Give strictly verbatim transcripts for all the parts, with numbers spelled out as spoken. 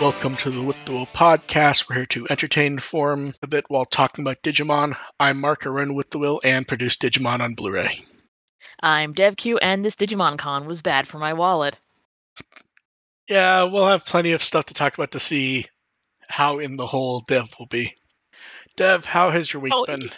Welcome to the With the Will podcast. We're here to entertain and inform a bit while talking about Digimon. I'm Mark, I run With the Will and produce Digimon on Blu-ray. I'm DevQ, and this Digimon Con was bad for my wallet. Yeah, we'll have plenty of stuff to talk about to see how in the hole Dev will be. Dev, how has your week oh, been?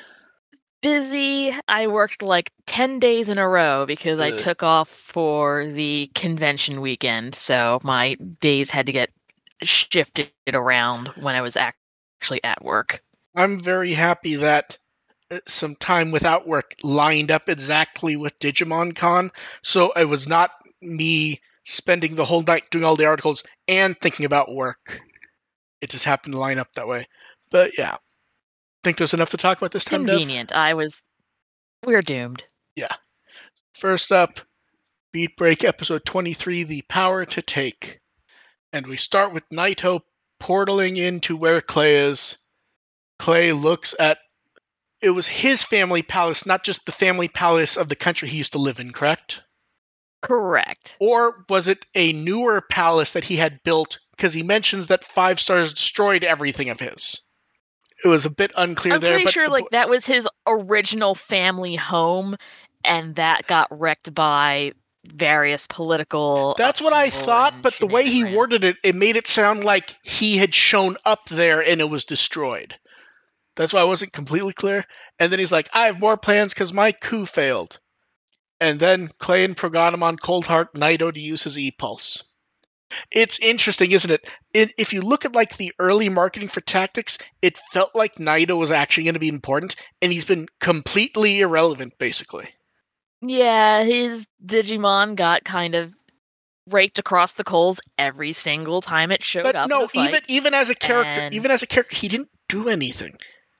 Busy. I worked like ten days in a row because uh. I took off for the convention weekend, so my days had to get shifted around when I was actually at work. I'm very happy that some time without work lined up exactly with Digimon Con, so it was not me spending the whole night doing all the articles and thinking about work. It just happened to line up that way. But yeah, think there's enough to talk about this time, Convenient. Dev? I was... We're doomed. Yeah. First up, Beat Break episode twenty-three, The Power to Take. And we start with Naito portaling into where Clay is. Clay looks at... It was his family palace, not just the family palace of the country he used to live in, correct? Correct. Or was it a newer palace that he had built, because he mentions that Five Stars destroyed everything of his? It was a bit unclear I'm there. pretty but sure the, like that was his original family home, and that got wrecked by various political... That's what I thought, but the way he worded it, it made it sound like he had shown up there and it was destroyed. That's why I wasn't completely clear. And then he's like, I have more plans because my coup failed. And then Clay and Proganamon cold heart Naito to use his E-Pulse. It's interesting, isn't it? it? If you look at like the early marketing for Tactics, it felt like Naito was actually going to be important, and he's been completely irrelevant, basically. Yeah, his Digimon got kind of raked across the coals every single time it showed but up. No, in a fight, even even as a character, and... even as a character, he didn't do anything.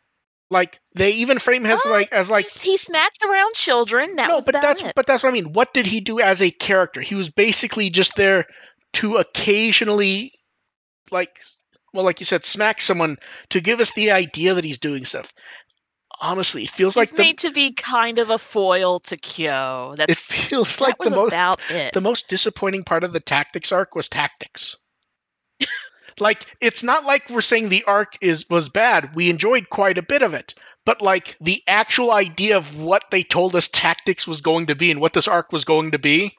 Like they even frame him as oh, like as like he smacked around children. That no, was but about that's it. but that's what I mean. What did he do as a character? He was basically just there to occasionally, like, well, like you said, smack someone to give us the idea that he's doing stuff. Honestly, it feels he's like made the, to be kind of a foil to Kyo. That's, it feels that like was the most about it. the most disappointing part of the Tactics arc was Tactics. Like, it's not like we're saying the arc is was bad. We enjoyed quite a bit of it. But, like, the actual idea of what they told us Tactics was going to be and what this arc was going to be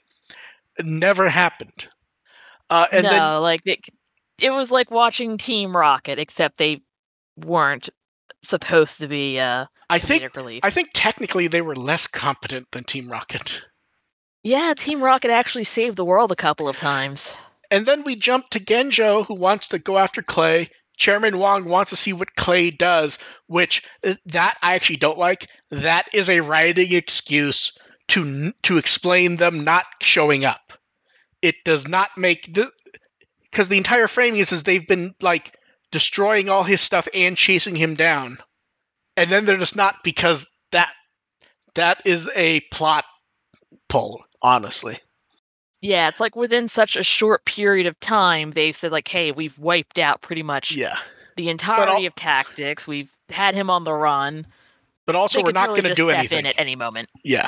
never happened. Uh, and no, then, like, it, it was like watching Team Rocket, except they weren't supposed to be uh, I think, relief. I think technically they were less competent than Team Rocket. Yeah, Team Rocket actually saved the world a couple of times. And then we jump to Genjo, who wants to go after Clay. Chairman Wong wants to see what Clay does, which that I actually don't like. That is a writing excuse to to explain them not showing up. It does not make the because the entire framing is, is they've been like destroying all his stuff and chasing him down, and then they're just not because that that is a plot pull, honestly. Yeah, it's like within such a short period of time, they've said, like, hey, we've wiped out pretty much yeah. the entirety of Tactics. We've had him on the run. But also, they we're not really going to do step anything. In at any moment. Yeah.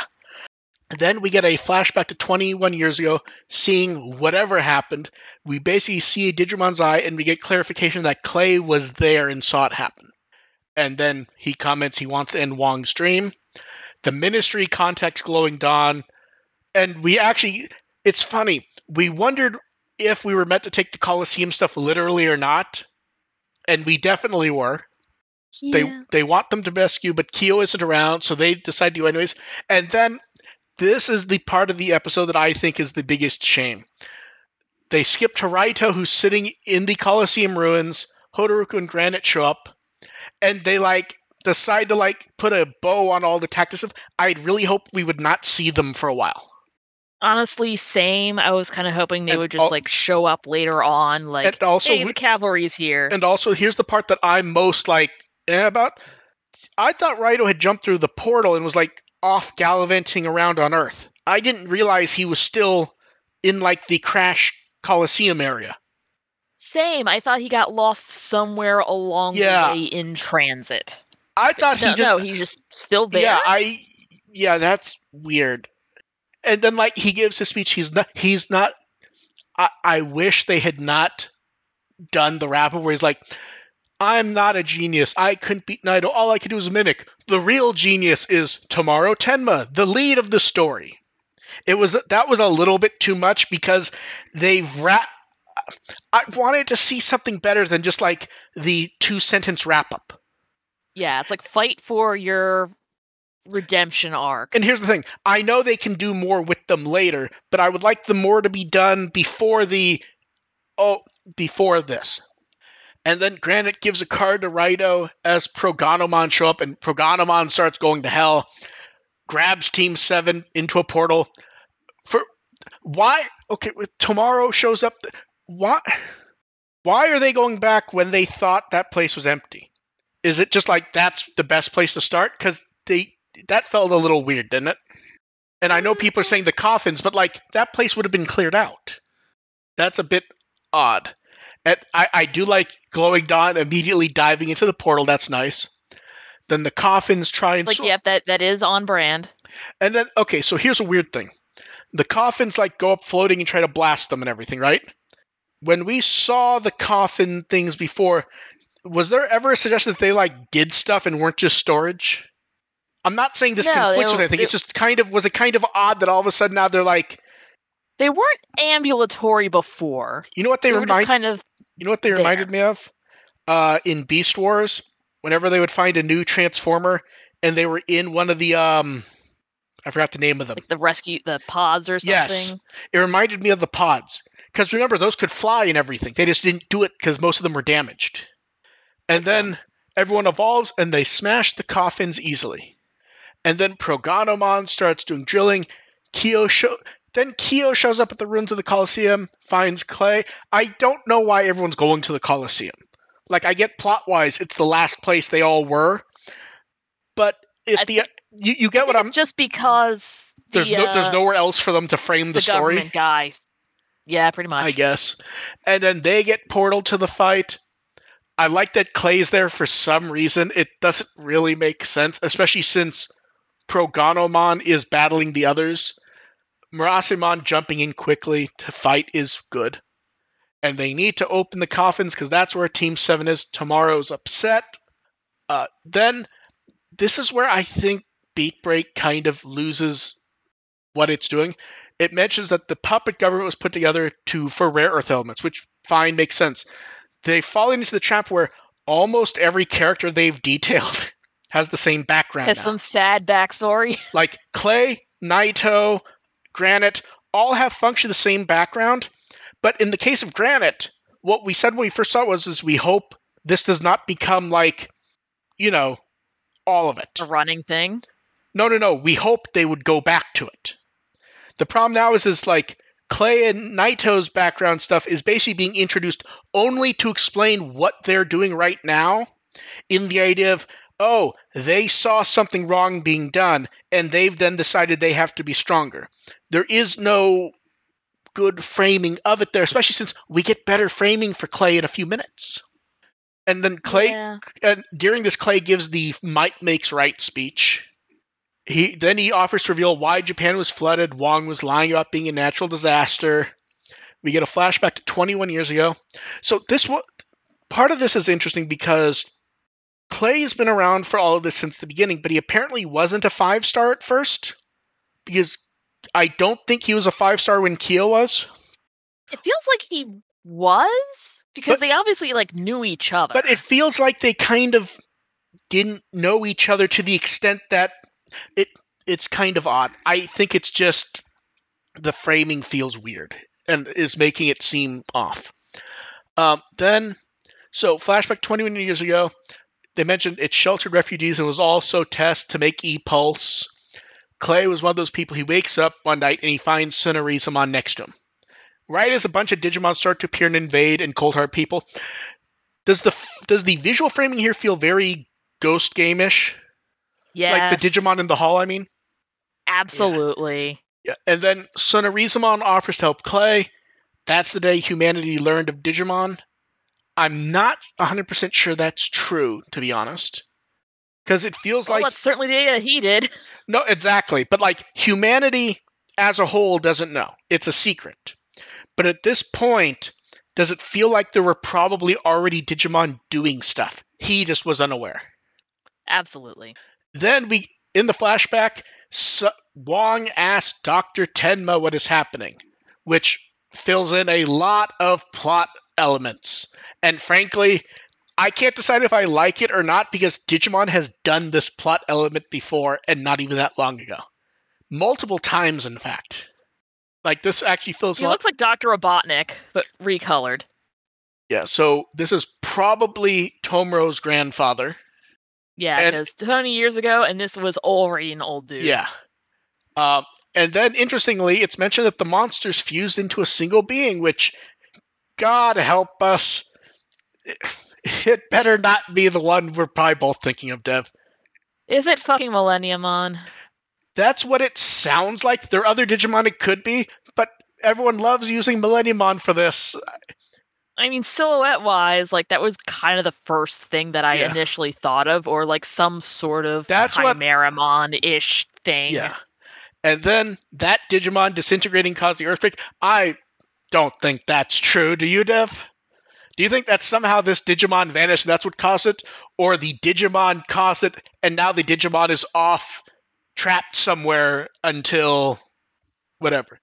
Then we get a flashback to twenty-one years ago, seeing whatever happened. We basically see a Digimon's eye, and we get clarification that Clay was there and saw it happen. And then he comments he wants to end Wong's dream. The Ministry contacts Glowing Dawn. And we actually... It's funny. We wondered if we were meant to take the Colosseum stuff literally or not, and we definitely were. Yeah. They they want them to rescue, but Kyo isn't around, so they decide to do anyways. And then this is the part of the episode that I think is the biggest shame. They skip to Raito, who's sitting in the Colosseum ruins. Hodoroku and Granite show up, and they like decide to like put a bow on all the Tactics stuff. I'd really hope we would not see them for a while. Honestly, same. I was kind of hoping they and would just, al- like, show up later on, like, and also, hey, the cavalry's here. And also, here's the part that I'm most, like, eh, about. I thought Raito had jumped through the portal and was, like, off gallivanting around on Earth. I didn't realize he was still in, like, the Crash Coliseum area. Same. I thought he got lost somewhere along yeah. the way in transit. I thought no, he just... No, he's just still there? Yeah, I... Yeah, that's weird. And then, like, he gives his speech. He's not... He's not... I, I wish they had not done the rap where he's like, I'm not a genius. I couldn't beat Naito. All I could do is mimic. The real genius is Tomaro Tenma, the lead of the story. It was that was a little bit too much because they wrap. I wanted to see something better than just like the two sentence wrap up. Yeah, it's like fight for your redemption arc. And here's the thing: I know they can do more with them later, but I would like the more to be done before the oh before this. And then Granite gives a card to Raito as Proganomon show up, and Proganomon starts going to hell, grabs Team seven into a portal. For why? Okay, Tomaro shows up. Why? Why are they going back when they thought that place was empty? Is it just like that's the best place to start? Because they that felt a little weird, didn't it? And I know people are saying the coffins, but like that place would have been cleared out. That's a bit odd. And I, I do like Glowing Dawn immediately diving into the portal. That's nice. Then the coffins try and... Like, sw- yep, that, that is on brand. And then, okay, so here's a weird thing. The coffins, like, go up floating and try to blast them and everything, right? When we saw the coffin things before, was there ever a suggestion that they, like, did stuff and weren't just storage? I'm not saying this No, conflicts they with were- anything. they- It's just kind of... Was it kind of odd that all of a sudden now they're like... They weren't ambulatory before. You know what they, They were remind... just kind of... You know what they there. reminded me of? Uh, in Beast Wars, whenever they would find a new Transformer and they were in one of the, um, I forgot the name of them. Like the rescue, the pods or something. Yes. It reminded me of the pods. Because remember, those could fly and everything. They just didn't do it because most of them were damaged. And then everyone evolves and they smash the coffins easily. And then Proganomon starts doing drilling. Kyo show... Then Kyo shows up at the ruins of the Colosseum, finds Clay. I don't know why everyone's going to the Colosseum. Like, I get plot-wise, it's the last place they all were. But if I the think- you, you get what I'm... Just because There's the, no there's uh, nowhere else for them to frame the, the story, government guys. Yeah, pretty much. I guess. And then they get portal to the fight. I like that Clay's there for some reason. It doesn't really make sense, especially since Proganomon is battling the others. Murasimon jumping in quickly to fight is good. And they need to open the coffins because that's where Team seven is. Tomorrow's upset. Uh, then, this is where I think Beat Break kind of loses what it's doing. It mentions that the puppet government was put together to for rare earth elements, which fine, makes sense. They fall into the trap where almost every character they've detailed has the same background Has now. some sad backstory. Like Clay, Naito, Granite all have functioned the same background, but in the case of Granite, what we said when we first saw it was is we hope this does not become like, you know, all of it. A running thing. No, no, no. We hope they would go back to it. The problem now is is like Clay and Naito's background stuff is basically being introduced only to explain what they're doing right now, in the idea of, oh, they saw something wrong being done, and they've then decided they have to be stronger. There is no good framing of it there, especially since we get better framing for Clay in a few minutes. And then Clay, Yeah. and during this, Clay gives the might makes right speech. He then he offers to reveal why Japan was flooded. Wong was lying about being a natural disaster. We get a flashback to twenty-one years ago. So this wa- part of this is interesting because Clay's been around for all of this since the beginning, but he apparently wasn't a five-star at first, because I don't think he was a five-star when Kyo was. It feels like he was because But- they obviously like knew each other. But it feels like they kind of didn't know each other to the extent that it it's kind of odd. I think it's just the framing feels weird and is making it seem off. Um, then, so flashback twenty-one years ago, they mentioned it sheltered refugees and was also test to make E-Pulse. Clay was one of those people. He wakes up one night and he finds Sunnerizamon next to him. Right as a bunch of Digimon start to appear and invade and cold hard people, does the does the visual framing here feel very Ghost Game-ish? yes, Like the Digimon in the hall, I mean? absolutely. Yeah. And then Sunnerizamon offers to help Clay. That's the day humanity learned of Digimon. I'm not one hundred percent sure that's true, to be honest. Because it feels Well, like... that's certainly the day that he did. No, exactly. But like humanity as a whole doesn't know. It's a secret. But at this point, does it feel like there were probably already Digimon doing stuff? He just was unaware. Absolutely. Then we, in the flashback, so, Wong asks Doctor Tenma what is happening, which fills in a lot of plot elements. And frankly, I can't decide if I like it or not because Digimon has done this plot element before and not even that long ago. Multiple times, in fact. Like, this actually feels He a lot... looks like Doctor Robotnik, but recolored. Yeah, so this is probably Tomo's grandfather. Yeah, because twenty years ago, and this was already an old dude. Yeah. Um, and then, interestingly, it's mentioned that the monsters fused into a single being, which, God help us, it better not be the one we're probably both thinking of, Dev. Is it fucking Millenniumon? That's what it sounds like. There are other Digimon it could be, but everyone loves using Millenniumon for this. I mean, silhouette-wise, like, that was kind of the first thing that I Yeah. initially thought of, or, like, some sort of That's what- Chimeramon-ish thing. Yeah. And then that Digimon disintegrating caused the earthquake. I don't think that's true. Do you, Dev? Do you think that somehow this Digimon vanished and that's what caused it? Or the Digimon caused it and now the Digimon is off, trapped somewhere until whatever?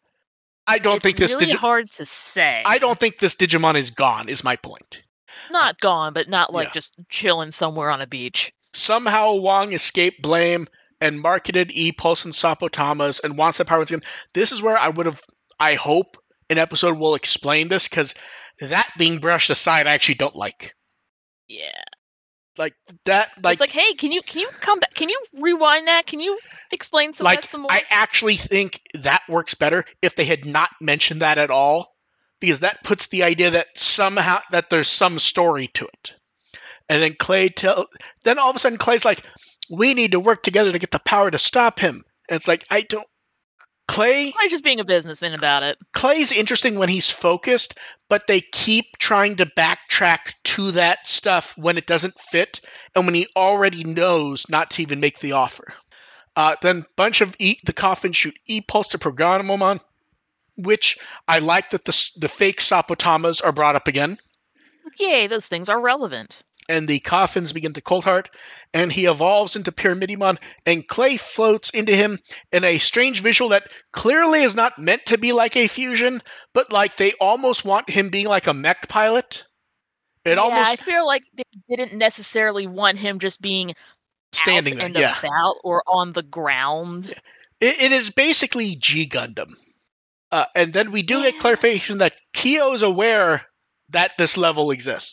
I don't it's think this really Digi- hard to say. I don't think this Digimon is gone, is my point. Not gone, but not, like, Yeah. just chilling somewhere on a beach. Somehow Wong escaped blame and marketed E-Pulse and Sapotamas and wants that power once again. This is where I would have, I hope, an episode will explain this, because that being brushed aside, I actually don't like. Yeah. Like, that, like... It's like, hey, can you can you come back? Can you rewind that? Can you explain some like, of that some more? I actually think that works better if they had not mentioned that at all, because that puts the idea that somehow, that there's some story to it. And then Clay tell, then all of a sudden Clay's like, we need to work together to get the power to stop him. And it's like, I don't... Clay... Clay's just being a businessman about it. Clay's interesting when he's focused, but they keep trying to backtrack to that stuff when it doesn't fit, and when he already knows not to even make the offer. Uh, then bunch of e- the coffins shoot E-Pulse to Programmon, which I like that the, the fake Sapotamas are brought up again. Yay, those things are relevant. And the coffins begin to cold heart, and he evolves into Pyramidimon, and Clay floats into him in a strange visual that clearly is not meant to be like a fusion, but like they almost want him being like a mech pilot. It yeah, almost I feel like they didn't necessarily want him just being standing out there, and yeah. about or on the ground. It, it is basically G Gundam. Uh, and then we do get clarification that Kyo is aware that this level exists,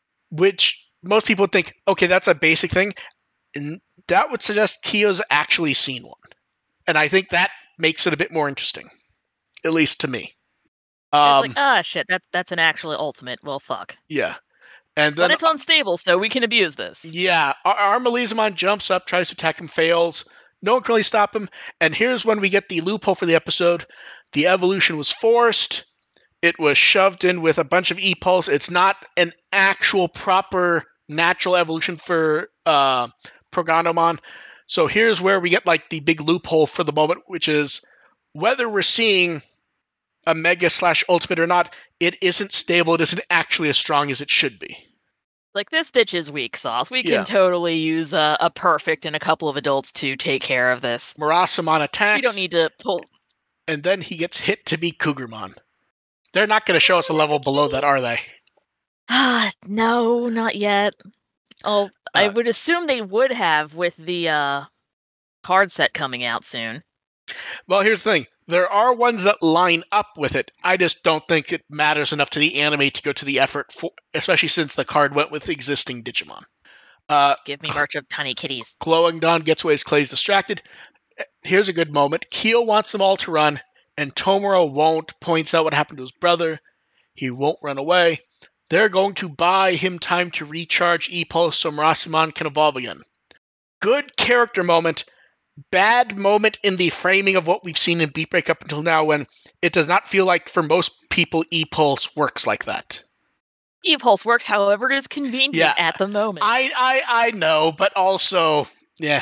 which most people think, okay, that's a basic thing. And that would suggest Kyo's actually seen one. And I think that makes it a bit more interesting, at least to me. Um, it's like, ah, shit, that, that's an actual ultimate. Well, fuck. yeah. And then, but it's unstable, so we can abuse this. Yeah. Ar- Armalizamon jumps up, tries to attack him, fails. No one can really stop him. And here's when we get the loophole for the episode. The evolution was forced. It was shoved in with a bunch of E-Pulse. It's not an actual proper natural evolution for uh, Programmon. So here's where we get like the big loophole for the moment, which is whether we're seeing a Mega slash Ultimate or not, it isn't stable. It isn't actually as strong as it should be. Like, this bitch is weak sauce. We can Yeah. totally use a, a perfect and a couple of adults to take care of this. Murasamon attacks. We don't need to pull... And then he gets hit to be Cougarmon. They're not going to show us a level below that, are they? Ah, no, not yet. Oh, I Uh, would assume they would have with the uh, card set coming out soon. Well, here's the thing. There are ones that line up with it. I just don't think it matters enough to the anime to go to the effort, for, especially since the card went with existing Digimon. Uh, Give me merch of tiny kitties. Glowing Dawn gets away as Clay's distracted. Here's a good moment. Kyo wants them all to run, and Tomura won't, points out what happened to his brother. He won't run away. They're going to buy him time to recharge E-Pulse so Murasamon can evolve again. Good character moment. Bad moment in the framing of what we've seen in Beat Break up until now, when it does not feel like, for most people, E-Pulse works like that. E-Pulse works however it is convenient Yeah. at the moment. I, I I know, but also, yeah.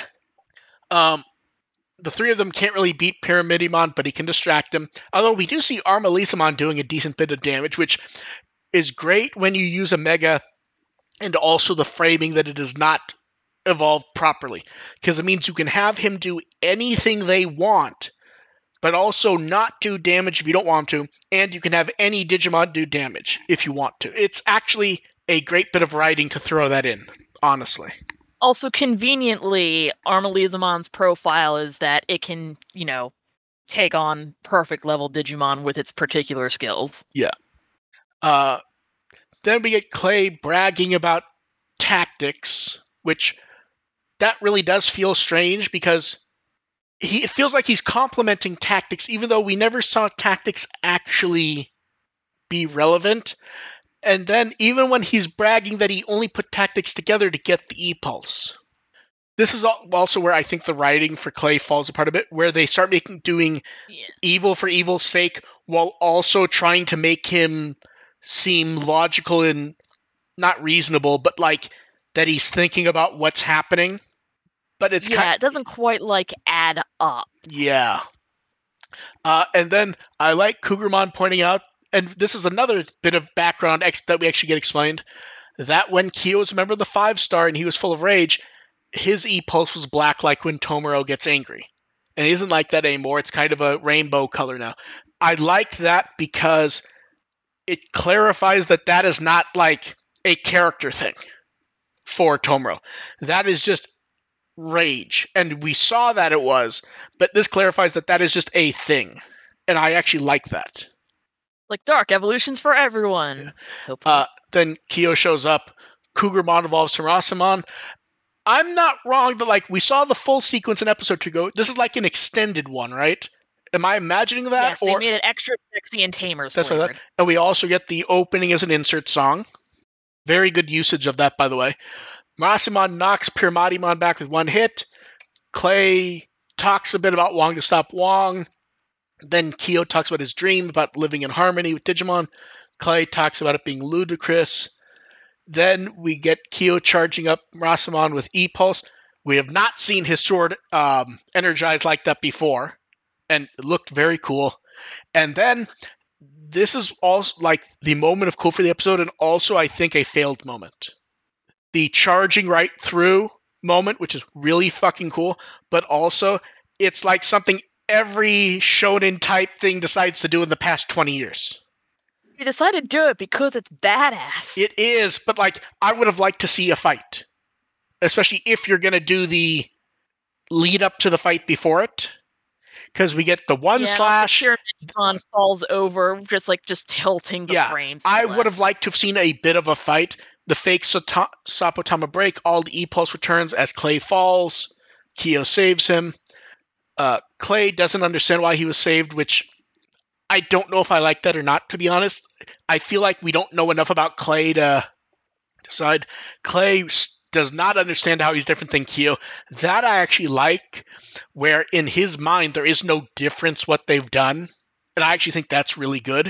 Um, the three of them can't really beat Pyramidimon, but he can distract him. Although we do see Armalizamon doing a decent bit of damage, which is great when you use a Mega, and also the framing that it does not evolve properly. Because it means you can have him do anything they want, but also not do damage if you don't want to, and you can have any Digimon do damage if you want to. It's actually a great bit of writing to throw that in, honestly. Also, conveniently, Armalizamon's profile is that it can, you know, take on perfect level Digimon with its particular skills. Yeah. Uh, then we get Clay bragging about tactics, which that really does feel strange because he it feels like he's complimenting tactics, even though we never saw tactics actually be relevant. And then even when he's bragging that he only put tactics together to get the E-Pulse. This is also where I think the writing for Clay falls apart a bit, where they start making doing yeah. evil for evil's sake while also trying to make him seem logical and not reasonable, but like that he's thinking about what's happening. But it's yeah, kind of, it doesn't quite like add up. Yeah. Uh, and then I like Cougarmon pointing out, and this is another bit of background ex- that we actually get explained, that when Kyo was a member of the Five Star and he was full of rage, his E-Pulse was black like when Tomura gets angry. And it isn't like that anymore. It's kind of a rainbow color now. I like that because it clarifies that that is not like a character thing for Tomura. That is just rage. And we saw that it was, but this clarifies that that is just a thing. And I actually like that. Like Dark Evolutions for everyone. Yeah. Uh, then Kyo shows up. Cougarmon evolves to Rasamon. I'm not wrong that, like, we saw the full sequence in episode two go. This is like an extended one, right? Am I imagining that? Yes, they or, made it extra sexy and Tamers That's flavored. What that, and we also get the opening as an insert song. Very good usage of that, by the way. Rasamon knocks Pyramidimon back with one hit. Clay talks a bit about Wong to stop Wong. Then Kyo talks about his dream about living in harmony with Digimon. Clay talks about it being ludicrous. Then we get Kyo charging up Rasamon with E-Pulse. We have not seen his sword um, energized like that before, and it looked very cool. And then this is also like the moment of cool for the episode, and also I think a failed moment. The charging right through moment, which is really fucking cool, but also it's like something every shonen type thing decides to do in the past twenty years. You decided to do it because it's badass. It is, but like I would have liked to see a fight. Especially if you're going to do the lead up to the fight before it. Because we get the one yeah, slash. Sure, Pyramidimon falls over, just like just tilting the yeah, frames. I would have liked to have seen a bit of a fight. The fake Sota- Sapotama break, all the E-Pulse returns as Clay falls. Kyo saves him. Uh, Clay doesn't understand why he was saved, which I don't know if I like that or not, to be honest. I feel like we don't know enough about Clay to decide. Clay does not understand how he's different than Kyo. That I actually like, where in his mind there is no difference what they've done. And I actually think that's really good.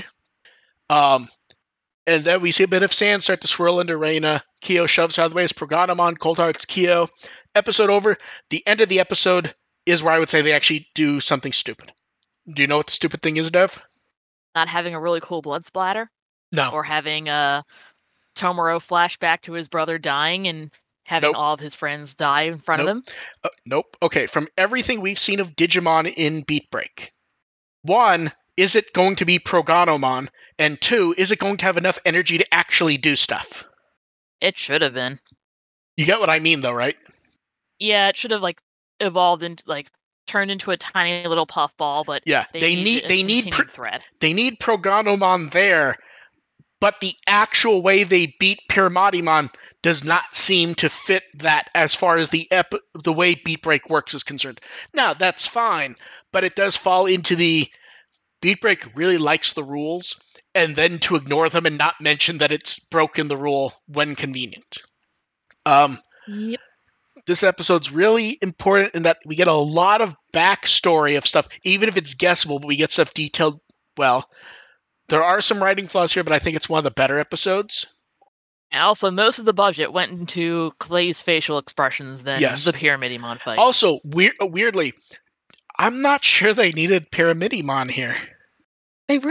Um, and then we see a bit of sand start to swirl into Reina. Kyo shoves her out of the way as Proganamon, Cold Hearts Kyo. Episode over. The end of the episode is where I would say they actually do something stupid. Do you know what the stupid thing is, Dev? Not having a really cool blood splatter? No. Or having a Tomura flashback to his brother dying and having nope. all of his friends die in front nope. of him? Uh, nope. Okay, from everything we've seen of Digimon in Beat Break, one, is it going to be Proganomon? And two, is it going to have enough energy to actually do stuff? It should have been. You get what I mean, though, right? Yeah, it should have, like, evolved into, like, turned into a tiny little puffball, but yeah, they, they need they need pro- thread. They need Proganomon there, but the actual way they beat Pyramidimon does not seem to fit that as far as the ep- the way Beat Break works is concerned. Now, that's fine, but it does fall into the Beat Break really likes the rules, and then to ignore them and not mention that it's broken the rule when convenient. Um, yep. This episode's really important in that we get a lot of backstory of stuff, even if it's guessable, but we get stuff detailed well. There are some writing flaws here, but I think it's one of the better episodes. And also, most of the budget went into Clay's facial expressions than yes. the Pyramidimon fight. Also, weir- weirdly, I'm not sure they needed Pyramidimon here. They really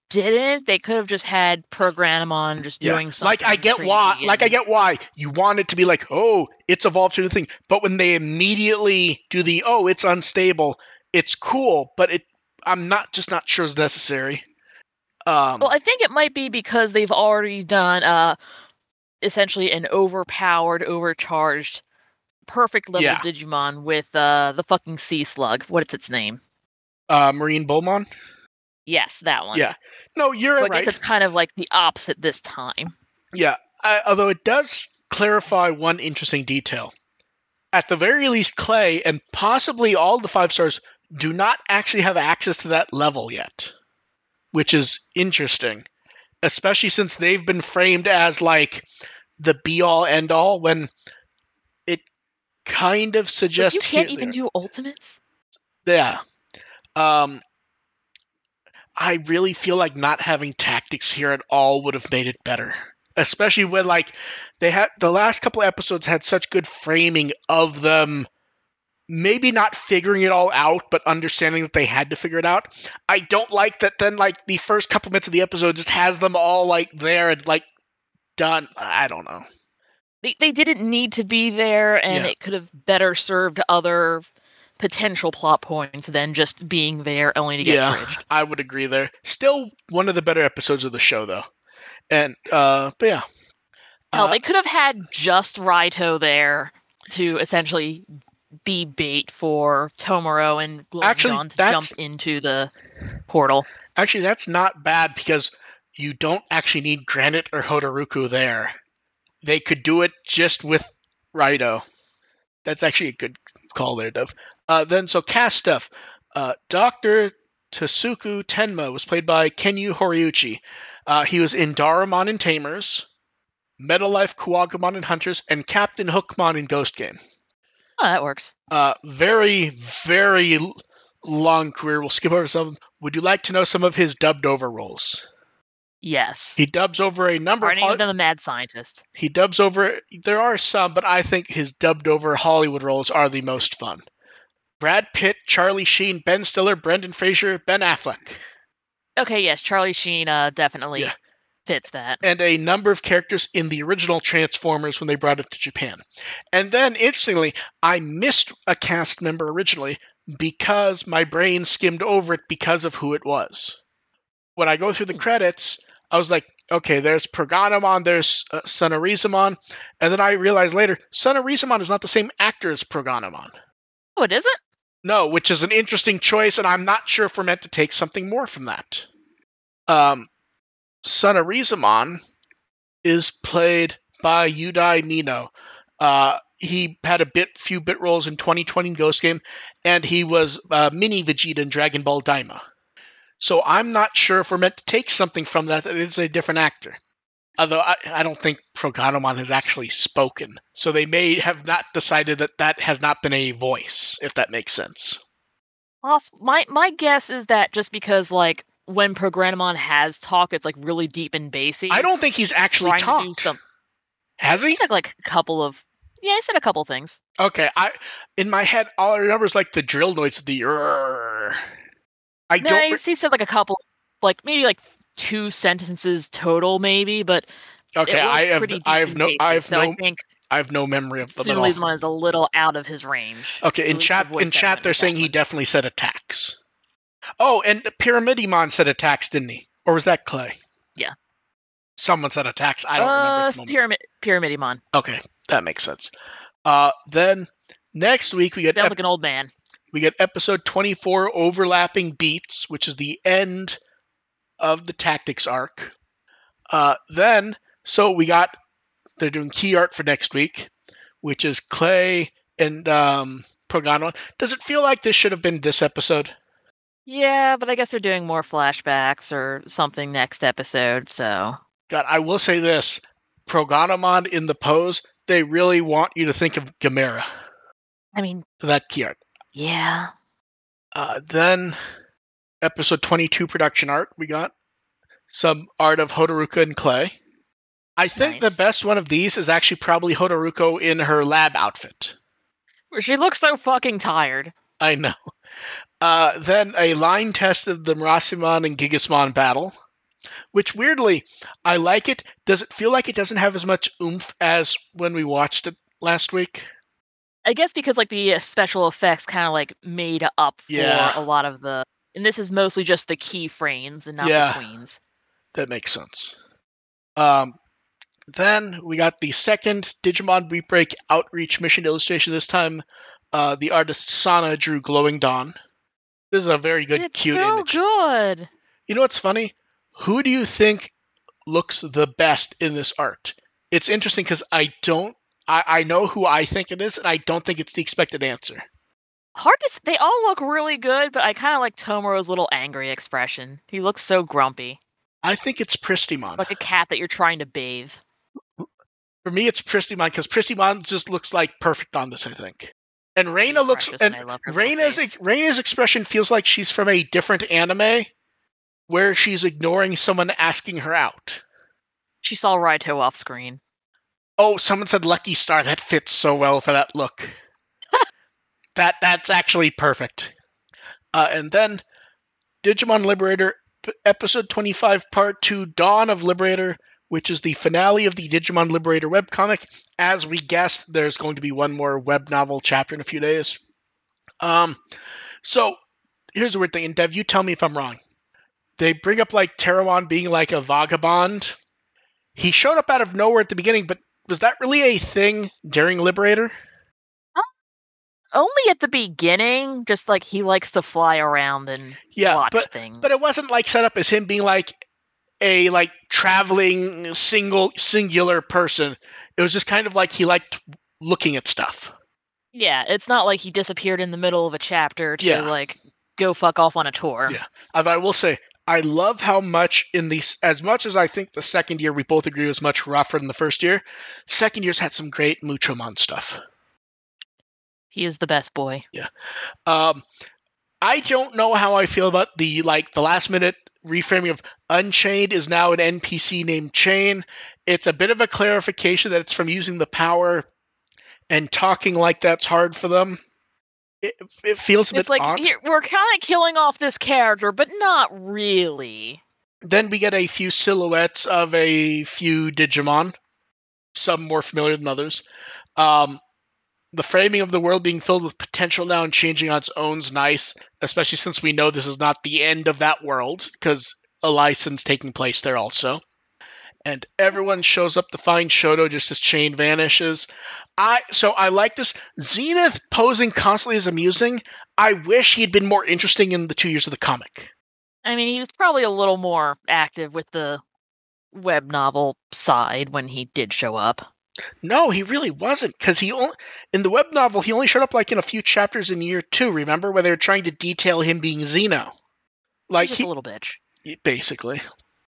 didn't. They could have just had Programmon just Yeah. doing something. Like I get why. crazy Like I and- get why you want it to be like, oh, it's evolved to the thing. But when they immediately do the, oh, it's unstable, it's cool, but it, I'm not just not sure it's necessary. Um, Well, I think it might be because they've already done uh, essentially an overpowered, overcharged, perfect level Yeah. Digimon with uh, the fucking sea slug. What's its name? uh, Marine Bullmon. Yes, that one. Yeah. No, you're So I right. guess it's kind of like the opposite this time. Yeah, I, although it does clarify one interesting detail. At the very least, Clay and possibly all the five stars do not actually have access to that level yet, which is interesting, especially since they've been framed as like the be-all, end-all, when it kind of But suggests you can't here- even do ultimates? Yeah. Um, I really feel like not having tactics here at all would have made it better. Especially when, like, they had the last couple episodes had such good framing of them maybe not figuring it all out, but understanding that they had to figure it out. I don't like that then, like, the first couple minutes of the episode just has them all, like, there and, like, done. I don't know. They, they didn't need to be there, and Yeah. it could have better served other potential plot points than just being there only to get Yeah. bridged. I would agree there. Still one of the better episodes of the show, though. And, uh, but yeah. Hell, Uh, they could have had just Raito there to essentially be bait for Tomoro and Actually, Glowing to that's- jump into the portal. Actually, that's not bad because you don't actually need Granite or Hotaruku there. They could do it just with Raito. That's actually a good call there, Dev. Uh, then, so cast stuff. Uh, Doctor Tasuku Tenma was played by Kenyu Horiuchi. Uh, he was in Daramon in Tamers, Metal Life Kuwagamon in Hunters, and Captain Hookmon in Ghost Game. Oh, that works. Uh, very, very l- long career. We'll skip over some of them. Would you like to know some of his dubbed over roles? Yes. He dubs over a number of Already Hol- done the Mad Scientist. he dubs over. There are some, but I think his dubbed over Hollywood roles are the most fun. Brad Pitt, Charlie Sheen, Ben Stiller, Brendan Fraser, Ben Affleck, Okay, yes, Charlie Sheen uh, definitely Yeah. fits that. and a number of characters in the original Transformers when they brought it to Japan. And then, interestingly, I missed a cast member originally because my brain skimmed over it because of who it was. When I go through the credits, I was like, okay, there's Proganomon, there's uh, Sonorizamon, and then I realized later, Sonorizamon is not the same actor as Proganomon. Oh, it isn't? No, which is an interesting choice, and I'm not sure if we're meant to take something more from that. Um, Sonorizamon is played by Yudai Mino. Uh, he had a bit, few bit roles in twenty twenty Ghost Game, and he was uh, Mini Vegeta in Dragon Ball Daima. So I'm not sure if we're meant to take something from that that it's a different actor. Although I, I don't think Proganomon has actually spoken. So they may have not decided that that has not been a voice, if that makes sense. Poss- My my guess is that just because like when Programmon has talked, it's like really deep and bassy. I don't think he's actually trying to do talked. some. Has he? He said like a couple of. Yeah, he said a couple things. Okay, I in my head all I remember is like the drill noise, the "rrrr." I No, don't. he, re- he said like a couple, like maybe like two sentences total, maybe. But okay, it was I have pretty deep I have and no bassy, I have so no I think I have no memory of them at all. Sunalizamon is a little out of his range. Okay, in At least chat the voice in that chat went they're with saying that he one. definitely said attacks. Oh, and Pyramidimon said attacks, didn't he? Or was that Clay? Yeah. Someone said attacks. I don't uh, remember. At it's the moment. Pyramid Pyramidimon. Okay, that makes sense. Uh, then next week we get Sounds ep- like an old man. we get episode twenty-four, Overlapping Beats, which is the end of the Tactics arc. Uh, then, so we got, they're doing key art for next week, which is Clay and um, Proganomon. Does it feel like this should have been this episode? Yeah, but I guess they're doing more flashbacks or something next episode, so. God, I will say this. Proganomon in the pose, they really want you to think of Gamera I mean, for that key art. yeah. Uh, then, episode twenty-two production art, we got some art of Hotaruka and Clay. I think Nice. the best one of these is actually probably Hotaruko in her lab outfit. She looks so fucking tired. I know. Uh, then a line test of the Murasimon and Gigasmon battle. which weirdly, I like it. Does it feel like it doesn't have as much oomph as when we watched it last week? I guess because like the uh, special effects kind of like made up for Yeah. a lot of the, and this is mostly just the key frames and not Yeah. the queens. That makes sense. Um, then we got the second Digimon Beat Break Outreach mission illustration. This time, uh, the artist Sana drew Glowing Dawn. This is a very good, It's cute so image. good. You know what's funny? Who do you think looks the best in this art? It's interesting because I don't. I, I know who I think it is, and I don't think it's the expected answer. Hard to. s- They all look really good, but I kind of like Tomoro's little angry expression. He looks so grumpy, I think it's Pristimon. like a cat that you're trying to bathe. For me, it's Pristimon because Pristimon just looks like perfect on this, I think. And Reina She's looks, precious, and and I love her little Reina's face. Reina's expression feels like she's from a different anime, where she's ignoring someone asking her out. She saw Raito off screen. Oh, someone said Lucky Star. That fits so well for that look. that that's actually perfect. Uh, and then Digimon Liberator p- episode twenty-five, part two, Dawn of Liberator, which is the finale of the Digimon Liberator webcomic. As we guessed, there's going to be one more web novel chapter in a few days. Um, so here's the weird thing, and Dev, you tell me if I'm wrong. They bring up like Teruon being like a vagabond. He showed up out of nowhere at the beginning, but was that really a thing during Liberator? Only at the beginning, just like he likes to fly around and Yeah, watch but things. but it wasn't like set up as him being like a like traveling single singular person. It was just kind of like he liked looking at stuff. Yeah, it's not like he disappeared in the middle of a chapter to Yeah. like go fuck off on a tour. Yeah. Although I will say, I love how much in these, as much as I think the second year we both agree was much rougher than the first year, second year's had some great Muchomon stuff. He is the best boy. Um, I don't know how I feel about the like the last minute reframing of Unchained is now an N P C named Chain. It's a bit of a clarification that it's from using the power, and talking like that's hard for them. It, it feels a It's bit like odd. here, we're kind of killing off this character, but not really. Then we get a few silhouettes of a few Digimon, some more familiar than others. Um, the framing of the world being filled with potential now and changing on its own is nice, especially since we know this is not the end of that world, because a license taking place there also. And everyone shows up to find Shoto just as Chain vanishes. I so I like this. Zenith posing constantly is amusing. I wish he'd been more interesting in the two years of the comic. I mean, he was probably a little more active with the web novel side when he did show up. No, he really wasn't, because he only, in the web novel he only showed up like in a few chapters in year two. Remember where they were trying to detail him being Xeno, like He's just he a little bitch. basically.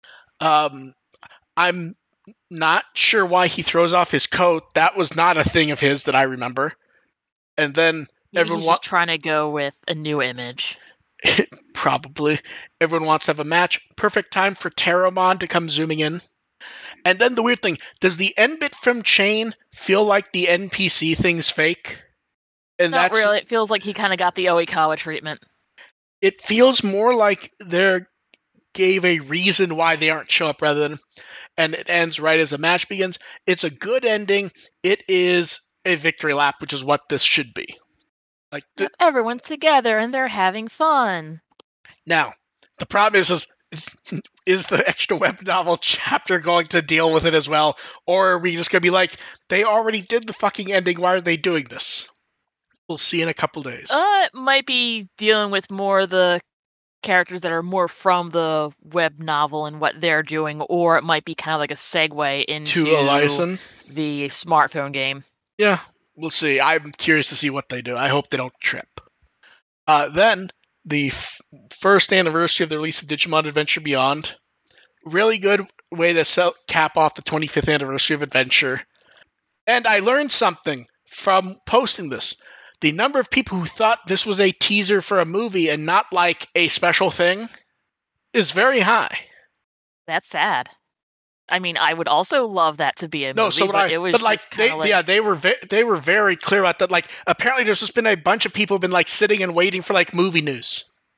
Um, I'm not sure why he throws off his coat. That was not a thing of his that I remember. And then Maybe everyone he's wa- just trying to go with a new image. probably everyone wants to have a match. Perfect time for Terramon to come zooming in. And then the weird thing, does the end bit from Chain feel like the N P C thing's fake? And Not that's really. It feels like he kind of got the Oikawa treatment. it feels more like they gave a reason why they aren't show up rather than, and it ends right as the match begins. It's a good ending. It is a victory lap, which is what this should be. Like th- Yep, everyone's together and they're having fun. now, the problem is, is is the extra web novel chapter going to deal with it as well, or are we just going to be like, they already did the fucking ending? Why are they doing this? We'll see in a couple days. Uh, it might be dealing with more of the characters that are more from the web novel and what they're doing, or it might be kind of like a segue into to Elyson. the smartphone game. Yeah, we'll see. I'm curious to see what they do. I hope they don't trip. Uh, then, the f- first anniversary of the release of Digimon Adventure Beyond. Really good way to sell- cap off the twenty-fifth anniversary of Adventure. And I learned something from posting this. The number of people who thought this was a teaser for a movie and not like a special thing is very high. That's sad. I mean, I would also love that to be a No, movie, so would but I. it was But like, just they, kinda like, yeah, they were ve- they were very clear about that. Like, apparently, there's just been a bunch of people who've been like sitting and waiting for like movie news.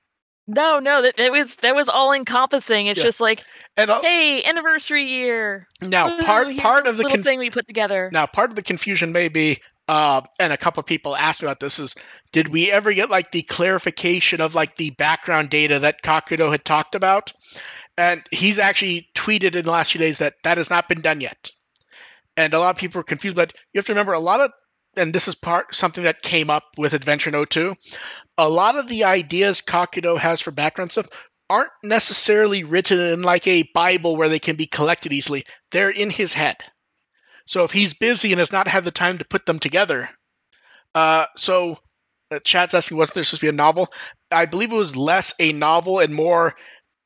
No, no, that it was that was all encompassing. It's Yeah. just like, And uh, hey, anniversary year. now Woo, part here's part a of the little conf- thing we put together. now part of the confusion may be, uh, and a couple of people asked me about this, is did we ever get like the clarification of like the background data that Kakudo had talked about? And he's actually tweeted in the last few days that that has not been done yet. And a lot of people are confused, but you have to remember a lot of, and this is part something that came up with Adventure Note two, a lot of the ideas Kakudo has for background stuff aren't necessarily written in like a Bible where they can be collected easily. They're in his head. So if he's busy and has not had the time to put them together, uh, so uh, Chad's asking, wasn't there supposed to be a novel? I believe it was less a novel and more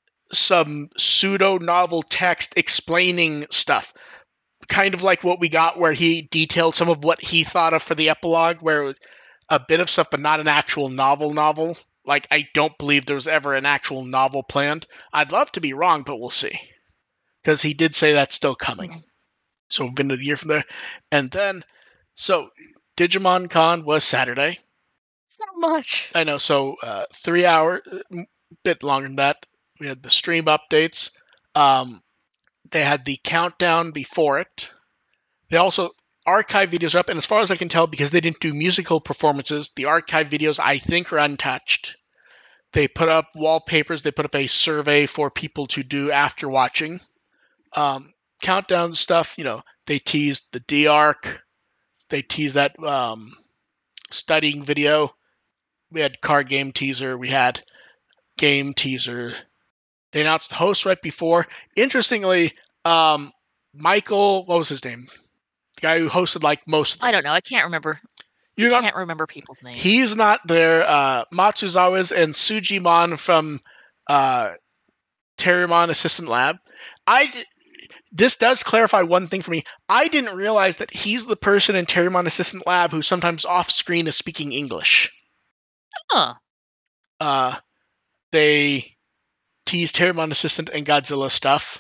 some pseudo-novel text explaining stuff. Kind of like what we got where he detailed some of what he thought of for the epilogue, where it was a bit of stuff, but not an actual novel novel. Like, I don't believe there was ever an actual novel planned. I'd love to be wrong, but we'll see. Because he did say that's still coming. So we've been a year from there. And then, so, Digimon Con was Saturday. So much. I know, so uh, three hours, a bit longer than that. We had the stream updates. Um, they had the countdown before it. They also, archive videos are up, and as far as I can tell, because they didn't do musical performances, the archive videos, I think, are untouched. They put up wallpapers. They put up a survey for people to do after watching. Um, countdown stuff, you know, they teased the D-Arc. They teased that um, studying video. We had card game teaser. We had game teaser. They announced the host right before. Interestingly, um, Michael, what was his name? The guy who hosted like most of them. I don't know. I can't remember. You can't remember people's names. He's not there. Uh, Matsuzawa's and Sujimon from uh, Terriermon Assistant Lab. I this does clarify one thing for me. I didn't realize that he's the person in Terriermon Assistant Lab who sometimes off screen is speaking English. Huh. Uh, they teased Terriermon Assistant and Godzilla stuff.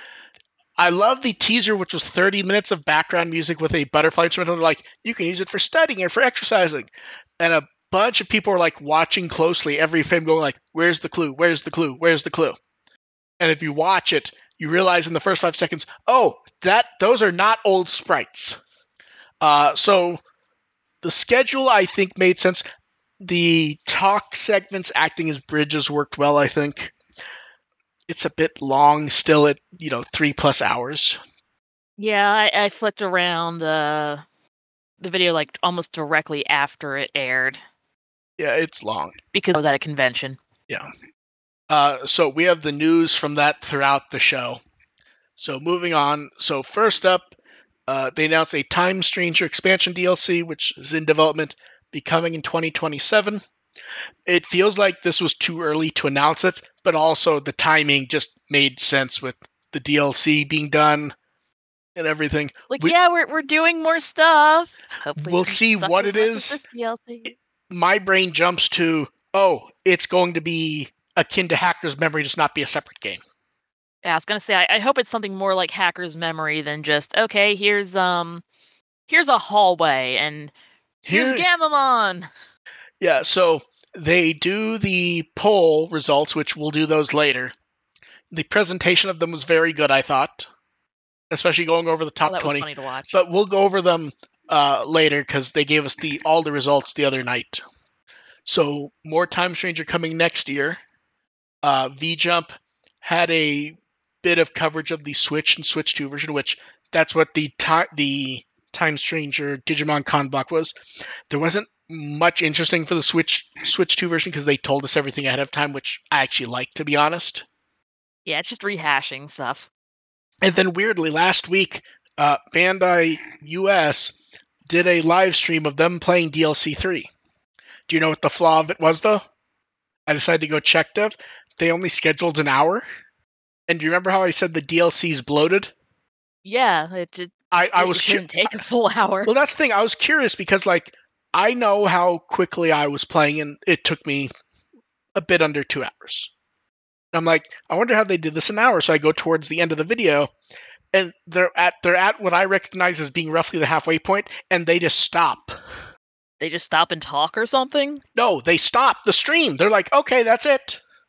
I love the teaser, which was thirty minutes of background music with a butterfly instrumental. Like, you can use it for studying or for exercising. And a bunch of people are like watching closely every frame going like, where's the clue? Where's the clue? Where's the clue? And if you watch it, you realize in the first five seconds, oh, that those are not old sprites. Uh, so the schedule, I think, made sense. The talk segments acting as bridges worked well, I think. It's a bit long still at, you know, three plus hours. Yeah, I, I flicked around uh, the video like almost directly after it aired. Yeah, it's long. Because I was at a convention. Yeah. Uh, so we have the news from that throughout the show. So moving on. So first up, uh, they announced a Time Stranger expansion D L C, which is in development, be coming in twenty twenty-seven. It feels like this was too early to announce it, but also the timing just made sense with the D L C being done and everything. Like, we, yeah, we're we're doing more stuff. Hopefully we'll see what it is. This D L C. My brain jumps to, oh, it's going to be akin to Hacker's Memory, just not be a separate game. Yeah, I was gonna say, I, I hope it's something more like Hacker's Memory than just, okay, here's um, here's a hallway and here's Here, Gamamon. Yeah, so they do the poll results, which we'll do those later. The presentation of them was very good, I thought, especially going over the top oh, that twenty. Was funny to watch. But we'll go over them uh, later because they gave us the all the results the other night. So more Time Stranger coming next year. Uh, V-Jump had a bit of coverage of the Switch and Switch two version, which that's what the ti- the Time Stranger Digimon Con block was. There wasn't much interesting for the Switch Switch two version because they told us everything ahead of time, which I actually like, to be honest. Yeah, it's just rehashing stuff. And then weirdly, last week, uh, Bandai U S did a live stream of them playing D L C three. Do you know what the flaw of it was, though? I decided to go check dev. They only scheduled an hour. And do you remember how I said the D L C's bloated? Yeah, it did. I, I it was couldn't cu- take a full hour. Well, that's the thing. I was curious because, like, I know how quickly I was playing, and it took me a bit under two hours. And I'm like, I wonder how they did this in an hour. So I go towards the end of the video, and they're at they're at what I recognize as being roughly the halfway point, and they just stop. They just stop and talk or something? No, they stop the stream. They're like, okay, that's it.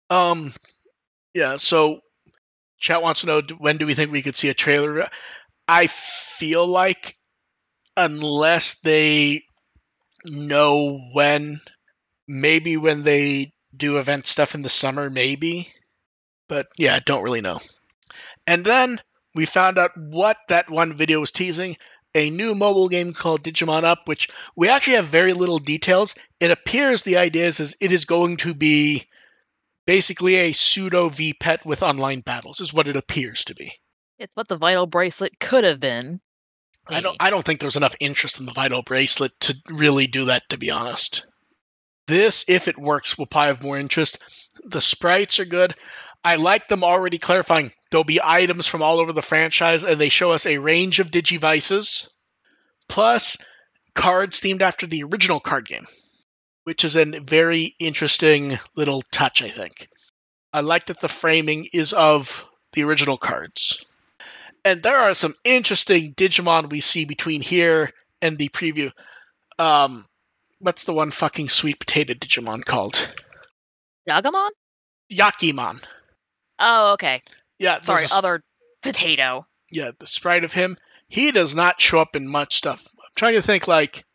Um, yeah. So, chat wants to know when do we think we could see a trailer? I feel like unless they know when, maybe when they do event stuff in the summer, maybe. But yeah, don't really know. And then we found out what that one video was teasing. A new mobile game called Digimon Up, which we actually have very little details. It appears the idea is, is it is going to be basically a pseudo V-Pet with online battles, is what it appears to be. It's what the Vital Bracelet could have been. I don't I don't think there's enough interest in the Vital Bracelet to really do that, to be honest. This, if it works, will probably have more interest. The sprites are good. I like them already clarifying there'll be items from all over the franchise, and they show us a range of Digivices, plus cards themed after the original card game, which is a very interesting little touch, I think. I like that the framing is of the original cards. And there are some interesting Digimon we see between here and the preview. Um, what's the one fucking sweet potato Digimon called? Yagamon? Yakimon. Oh, okay. Yeah. Sorry, a, other potato. Yeah, the sprite of him. He does not show up in much stuff. I'm trying to think, like,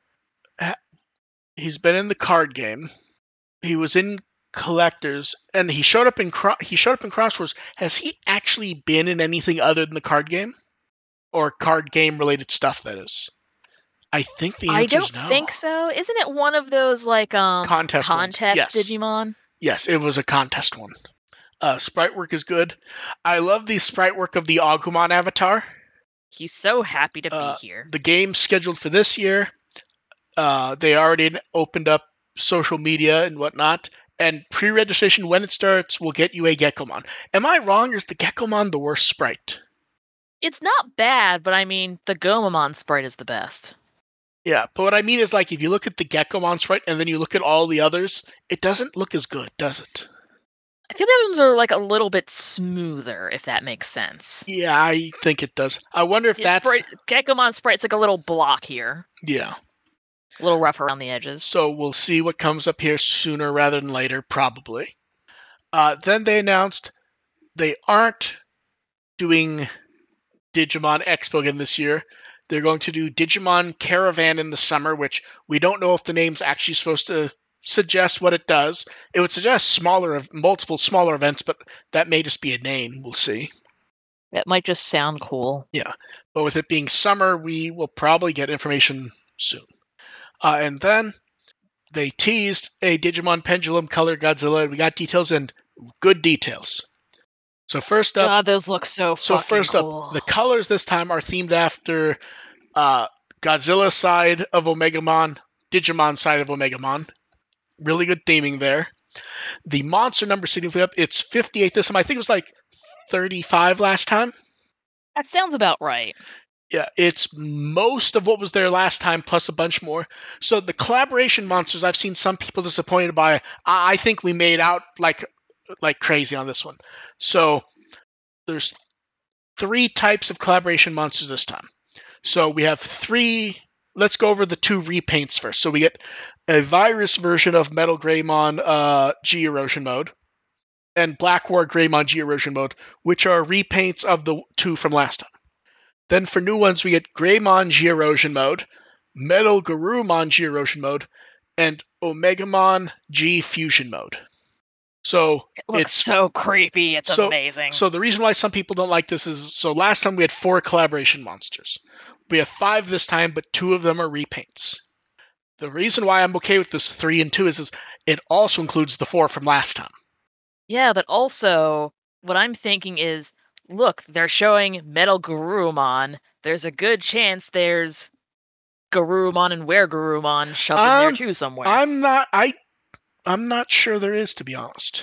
he's been in the card game. He was in Collectors, and he showed up in Cro- he showed up in Crosswords. Has he actually been in anything other than the card game, or card game related stuff? That is, I think the answer I don't is no. think so. Isn't it one of those like um contest contest yes. Digimon? Yes, it was a contest one. Uh, sprite work is good. I love the sprite work of the Agumon avatar. He's so happy to uh, be here. The game's scheduled for this year. Uh, they already opened up social media and whatnot. And pre-registration, when it starts, will get you a Gekomon. Am I wrong, or is the Gekomon the worst sprite? It's not bad, but I mean, the Gomamon sprite is the best. Yeah, but what I mean is, like, if you look at the Gekomon sprite and then you look at all the others, it doesn't look as good, does it? I feel the others are, like, a little bit smoother, if that makes sense. Yeah, I think it does. I wonder if His that's... Sprite, Gekomon sprite's like a little block here. Yeah. A little rough around the edges. So we'll see what comes up here sooner rather than later, probably. Uh, then they announced they aren't doing Digimon Expo again this year. They're going to do Digimon Caravan in the summer, which we don't know if the name's actually supposed to suggest what it does. It would suggest smaller, multiple smaller events, but that may just be a name. We'll see. That might just sound cool. Yeah, but with it being summer, we will probably get information soon. Uh, and then they teased a Digimon Pendulum Color Godzilla, and we got details and good details. So first up, God, those look so so fucking first cool. up, the colors this time are themed after uh, Godzilla side of Omegamon, Digimon side of Omegamon. Really good theming there. The monster number sitting flip, it's fifty-eight this time. I think it was like thirty-five last time. That sounds about right. Yeah, it's most of what was there last time, plus a bunch more. So the collaboration monsters, I've seen some people disappointed by. I think we made out like like crazy on this one. So there's three types of collaboration monsters this time. So we have three. Let's go over the two repaints first. So we get a virus version of Metal Greymon uh, G-Erosion mode and Black War Greymon G-Erosion mode, which are repaints of the two from last time. Then for new ones, we get Greymon G-Erosion mode, Metal Garurumon G-Erosion mode, and Omegamon G-Fusion mode. So it looks it's so creepy. It's so, amazing. So the reason why some people don't like this is, so last time we had four collaboration monsters. We have five this time, but two of them are repaints. The reason why I'm okay with this three and two is, is it also includes the four from last time. Yeah, but also what I'm thinking is, look, they're showing Metal Garurumon. There's a good chance there's Garurumon and WereGarurumon shoved um, in there too somewhere. I'm not. I. I'm not sure there is, to be honest.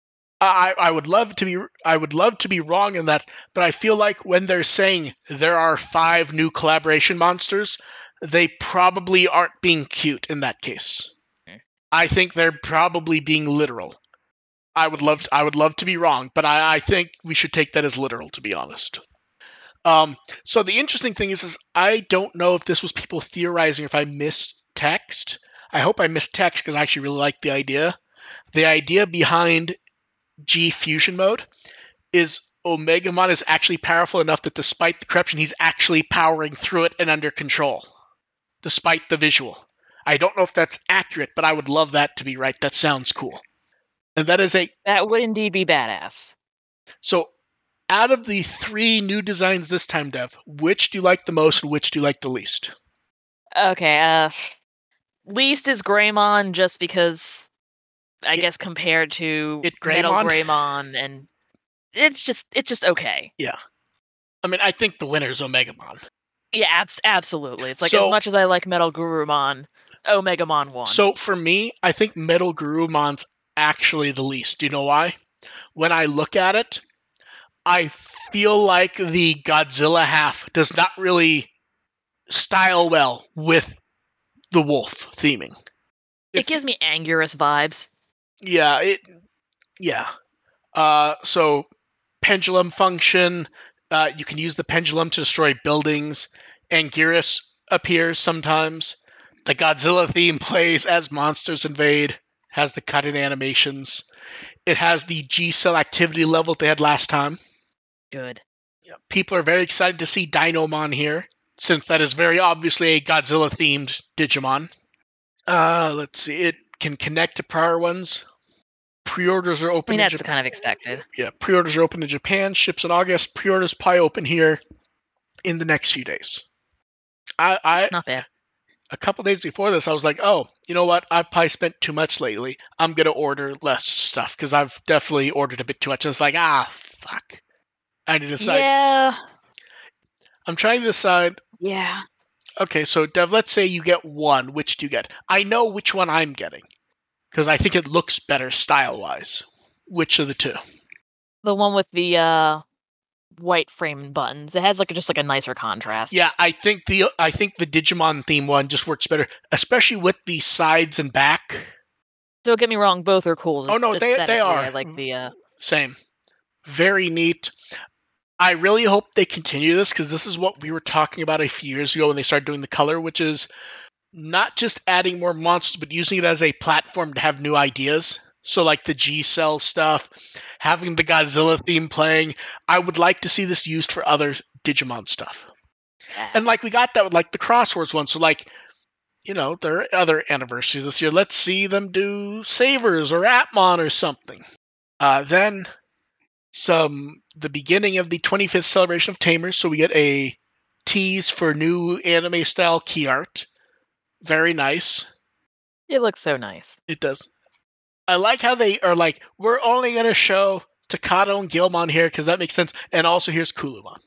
I. I would love to be. I would love to be wrong in that, but I feel like when they're saying there are five new collaboration monsters, they probably aren't being cute in that case. Okay. I think they're probably being literal. I would love to, I would love to be wrong, but I, I think we should take that as literal, to be honest. Um, so the interesting thing is, is I don't know if this was people theorizing, if I missed text. I hope I missed text because I actually really like the idea. The idea behind G fusion mode is Omegamon is actually powerful enough that despite the corruption, he's actually powering through it and under control, despite the visual. I don't know if that's accurate, but I would love that to be right. That sounds cool. And that is a... That would indeed be badass. So, out of the three new designs this time, Dev, which do you like the most and which do you like the least? Okay, uh... least is Greymon, just because, I it, guess, compared to it Metal Greymon, and it's just it's just okay. Yeah. I mean, I think the winner is Omegamon. Yeah, abs- absolutely. It's like, so, as much as I like Metal Gurumon, Omegamon won. So, for me, I think Metal Gurumon's actually the least. Do you know why? When I look at it, I feel like the Godzilla half does not really style well with the wolf theming. It if, gives me Anguirus vibes. Yeah, it. Yeah. Uh, so pendulum function. Uh, you can use the pendulum to destroy buildings. Anguirus appears sometimes. The Godzilla theme plays as monsters invade. Has the cut-in animations. It has the G-Cell activity level they had last time. Good. Yeah, people are very excited to see Dinomon here, since that is very obviously a Godzilla-themed Digimon. Uh, let's see. It can connect to prior ones. Pre-orders are open I mean, in that's Japan. kind of expected. Yeah, pre-orders are open in Japan. Ships in August. Pre-orders probably open here in the next few days. I, I Not bad. A couple days before this, I was like, oh, you know what? I've probably spent too much lately. I'm going to order less stuff, because I've definitely ordered a bit too much. And it's like, ah, fuck. I need to decide. Yeah. I'm trying to decide. Yeah. Okay, so Dev, let's say you get one. Which do you get? I know which one I'm getting, because I think it looks better style-wise. Which of the two? The one with the uh, white frame buttons. It has like just like a nicer contrast. Yeah, I think the I think the Digimon theme one just works better, especially with the sides and back. Don't get me wrong, both are cool. Oh no, they they are. I like the uh... same. Very neat. I really hope they continue this, because this is what we were talking about a few years ago when they started doing the color, which is not just adding more monsters, but using it as a platform to have new ideas. So like the G-Cell stuff, having the Godzilla theme playing. I would like to see this used for other Digimon stuff. Yes. And like we got that with like the Crosswords one. So like, you know, there are other anniversaries this year. Let's see them do Savers or Atmon or something. Uh, then some the beginning of the twenty-fifth celebration of Tamers. So we get a tease for new anime style key art. Very nice. It looks so nice. It does. I like how they are like, we're only going to show Takato and Gilmon here because that makes sense. And also here's Kulumon.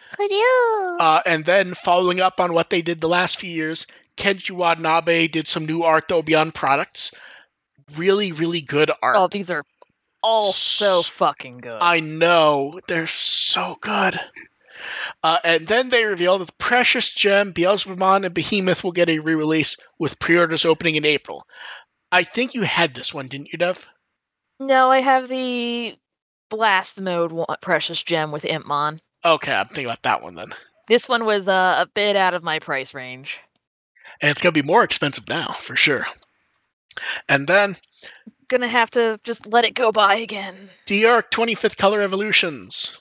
Uh, and then following up on what they did the last few years, Kenji Watanabe did some new art that will be on products. Really, really good art. Oh, these are all so fucking good. I know. They're so good. Uh, and then they revealed that the Precious Gem, Beelzebubon, and Behemoth will get a re-release with pre-orders opening in April. I think you had this one, didn't you, Dev? No, I have the Blast Mode one, Precious Gem with Impmon. Okay, I'm thinking about that one then. This one was uh, a bit out of my price range. And it's going to be more expensive now, for sure. And then... Gonna have to just let it go by again. D-Arc twenty-fifth Color Evolutions.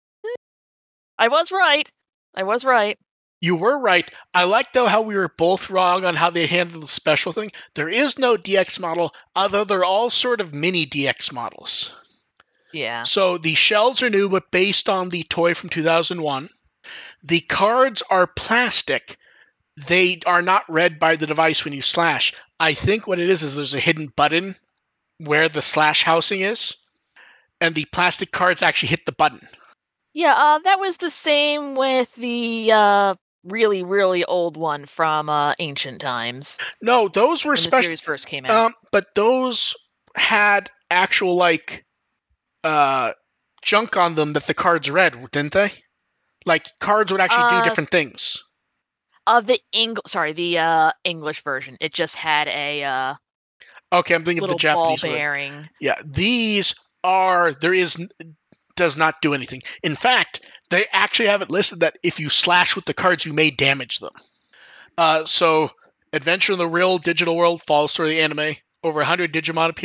I was right. I was right. You were right. I like, though, how we were both wrong on how they handled the special thing. There is no D X model, although they're all sort of mini D X models. Yeah. So the shells are new, but based on the toy from two thousand one. The cards are plastic. They are not read by the device when you slash. I think what it is is there's a hidden button where the slash housing is, and the plastic cards actually hit the button. Yeah, uh, that was the same with the uh, really, really old one from uh, Ancient Times. No, those were special. When the series first came out. Um, but those had actual, like, uh, junk on them that the cards read, didn't they? Like, cards would actually uh, do different things. Uh, the Eng- sorry, the uh, English version. It just had a uh, okay, I'm thinking of the Japanese ball one. bearing. Yeah, these are there is does not do anything. In fact, they actually have it listed that if you slash with the cards, you may damage them. Uh, so, Adventure in the Real Digital World, Fall Story the Anime. Over one hundred Digimon appear.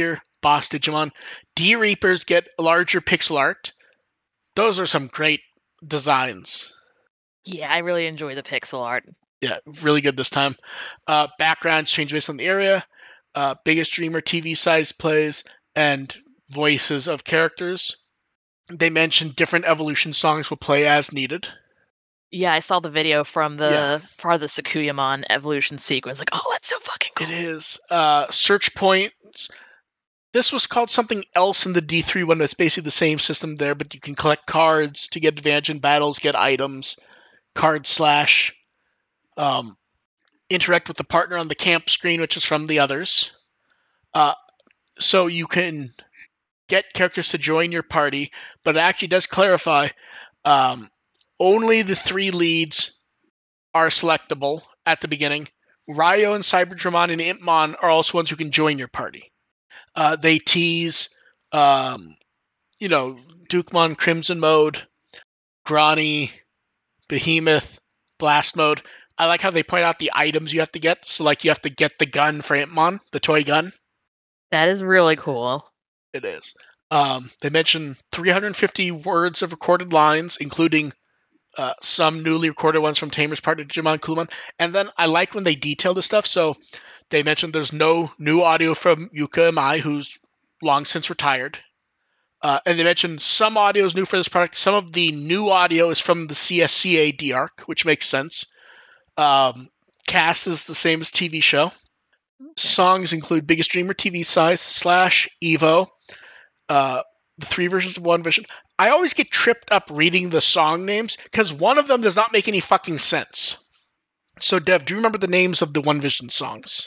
boss Digimon. D-Reapers get larger pixel art. Those are some great designs. Yeah, I really enjoy the pixel art. Yeah, really good this time. Uh, backgrounds change based on the area. Uh, biggest Dreamer T V size plays and voices of characters. They mentioned different evolution songs will play as needed. Yeah, I saw the video from the Yeah. part of the Sakuyamon evolution sequence. Like, oh, that's so fucking cool. It is. Uh, search points. This was called something else in the D three one. That's basically the same system there, but you can collect cards to get advantage in battles, get items, card slash, um, interact with the partner on the camp screen, which is from the others. Uh, so you can get characters to join your party, but it actually does clarify um, only the three leads are selectable at the beginning. Ryo and Cyberdramon and Impmon are also ones who can join your party. Uh, they tease, um, you know, Dukemon Crimson Mode, Grani, Behemoth, Blast Mode. I like how they point out the items you have to get. So, like, you have to get the gun for Impmon, the toy gun. That is really cool. It is. Um, they mention three hundred fifty words of recorded lines, including uh, some newly recorded ones from Tamer's partner Digimon Kulumon. And then I like when they detail the stuff. So they mentioned there's no new audio from Yuka Imai, who's long since retired. Uh, and they mentioned some audio is new for this product. Some of the new audio is from the C S C A D-Arc, which makes sense. Um, cast is the same as T V show. Okay. Songs include Biggest Dreamer T V size, Slash, Evo, uh, the three versions of One Vision. I always get tripped up reading the song names because one of them does not make any fucking sense. So, Dev, do you remember the names of the One Vision songs?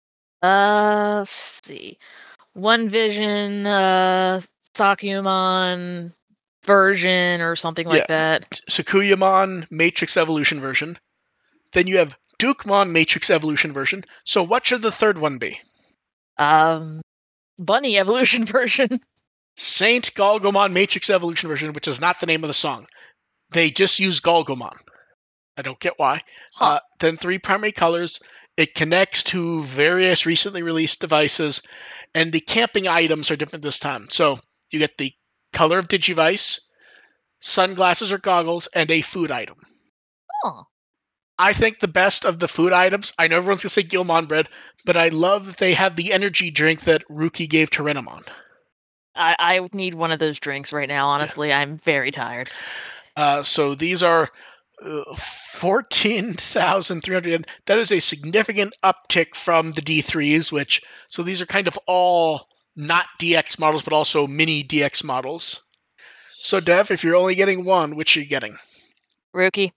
Uh, let's see. One Vision, uh, Sakuyamon version or something like yeah. that. Sakuyamon Matrix Evolution version. Then you have Dukemon Matrix Evolution version. So what should the third one be? Um, Bunny Evolution version. Saint Galgomon Matrix Evolution version, which is not the name of the song. They just use Galgomon. I don't get why. Huh. Uh, then three primary colors. It connects to various recently released devices, and the camping items are different this time. So you get the color of Digivice, sunglasses or goggles, and a food item. Oh. I think the best of the food items, I know everyone's going to say Gilmon bread, but I love that they have the energy drink that Ruki gave to Renamon. I, I need one of those drinks right now, honestly. Yeah. I'm very tired. Uh, so these are uh, fourteen thousand three hundred. That is a significant uptick from the D threes, which, so these are kind of all not D X models, but also mini D X models. So, Dev, if you're only getting one, which are you getting? Ruki.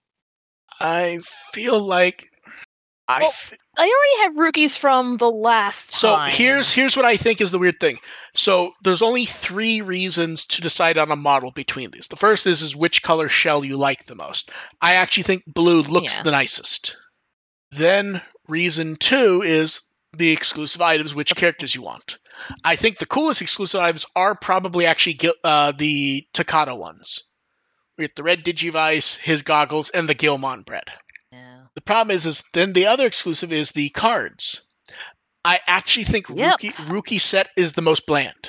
I feel like I. Well, f- I already have rookies from the last so time. So here's here's what I think is the weird thing. So there's only three reasons to decide on a model between these. The first is is which color shell you like the most. I actually think blue looks yeah. the nicest. Then reason two is the exclusive items, which characters you want. I think the coolest exclusive items are probably actually uh, the Takato ones. We get the red Digivice, his goggles, and the Gilmon bread. Yeah. The problem is, is then the other exclusive is the cards. I actually think yep. Ruki, Ruki set is the most bland.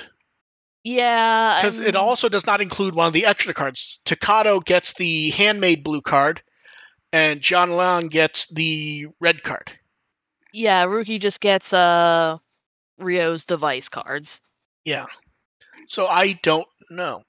Yeah. Because it also does not include one of the extra cards. Takato gets the handmade blue card, and John Long gets the red card. Yeah, Ruki just gets uh, Ryo's device cards. Yeah. So I don't know.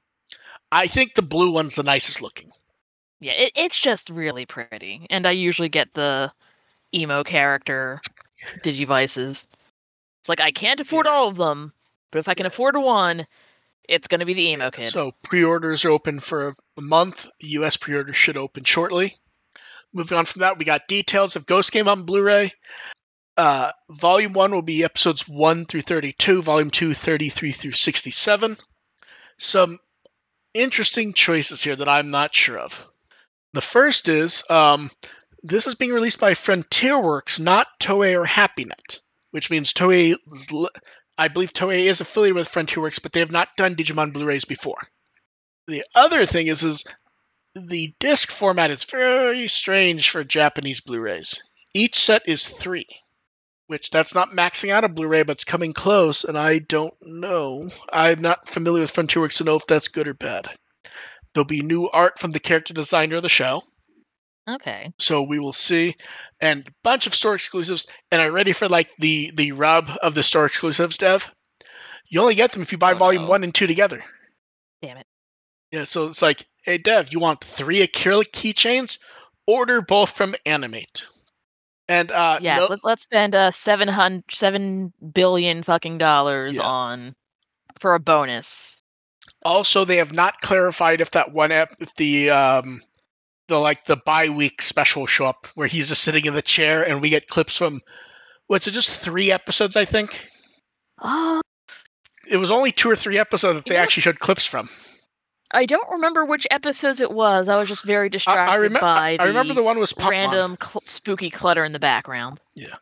I think the blue one's the nicest looking. Yeah, it, it's just really pretty. And I usually get the emo character Digivices. It's like, I can't afford yeah. all of them, but if I can yeah. afford one, it's going to be the emo kid. So pre-orders are open for a month. U S pre-orders should open shortly. Moving on from that, we got details of Ghost Game on Blu-ray. Uh, volume one will be episodes one through thirty-two, Volume two, thirty-three through sixty-seven. Some interesting choices here that I'm not sure of. The first is, um, this is being released by Frontierworks, not Toei or HappyNet, which means Toei, I believe Toei is affiliated with Frontierworks, but they have not done Digimon Blu-rays before. The other thing is, is the disc format is very strange for Japanese Blu-rays. Each set is three. which that's not maxing out a Blu-ray, but it's coming close, and I don't know. I'm not familiar with Frontierworks to know if that's good or bad. There'll be new art from the character designer of the show. Okay. So we will see. And a bunch of store exclusives. And I'm ready for like the, the rub of the store exclusives, Dev. You only get them if you buy Oh, volume no. one and two together. Damn it. Yeah, so it's like, hey, Dev, you want three acrylic keychains? Order both from Animate. And uh, Yeah, no, let, let's spend uh seven hundred, seven billion fucking dollars Yeah. on for a bonus. also they have not clarified if that one ep, if the um, the like the bi-week special will show up where he's just sitting in the chair and we get clips from. What's it? Just three episodes, I think. Oh, It was only two or three episodes that they Yeah. actually showed clips from. I don't remember which episodes it was. I was just very distracted remem- by I remember the one was Pumpmon. random cl- spooky clutter in the background.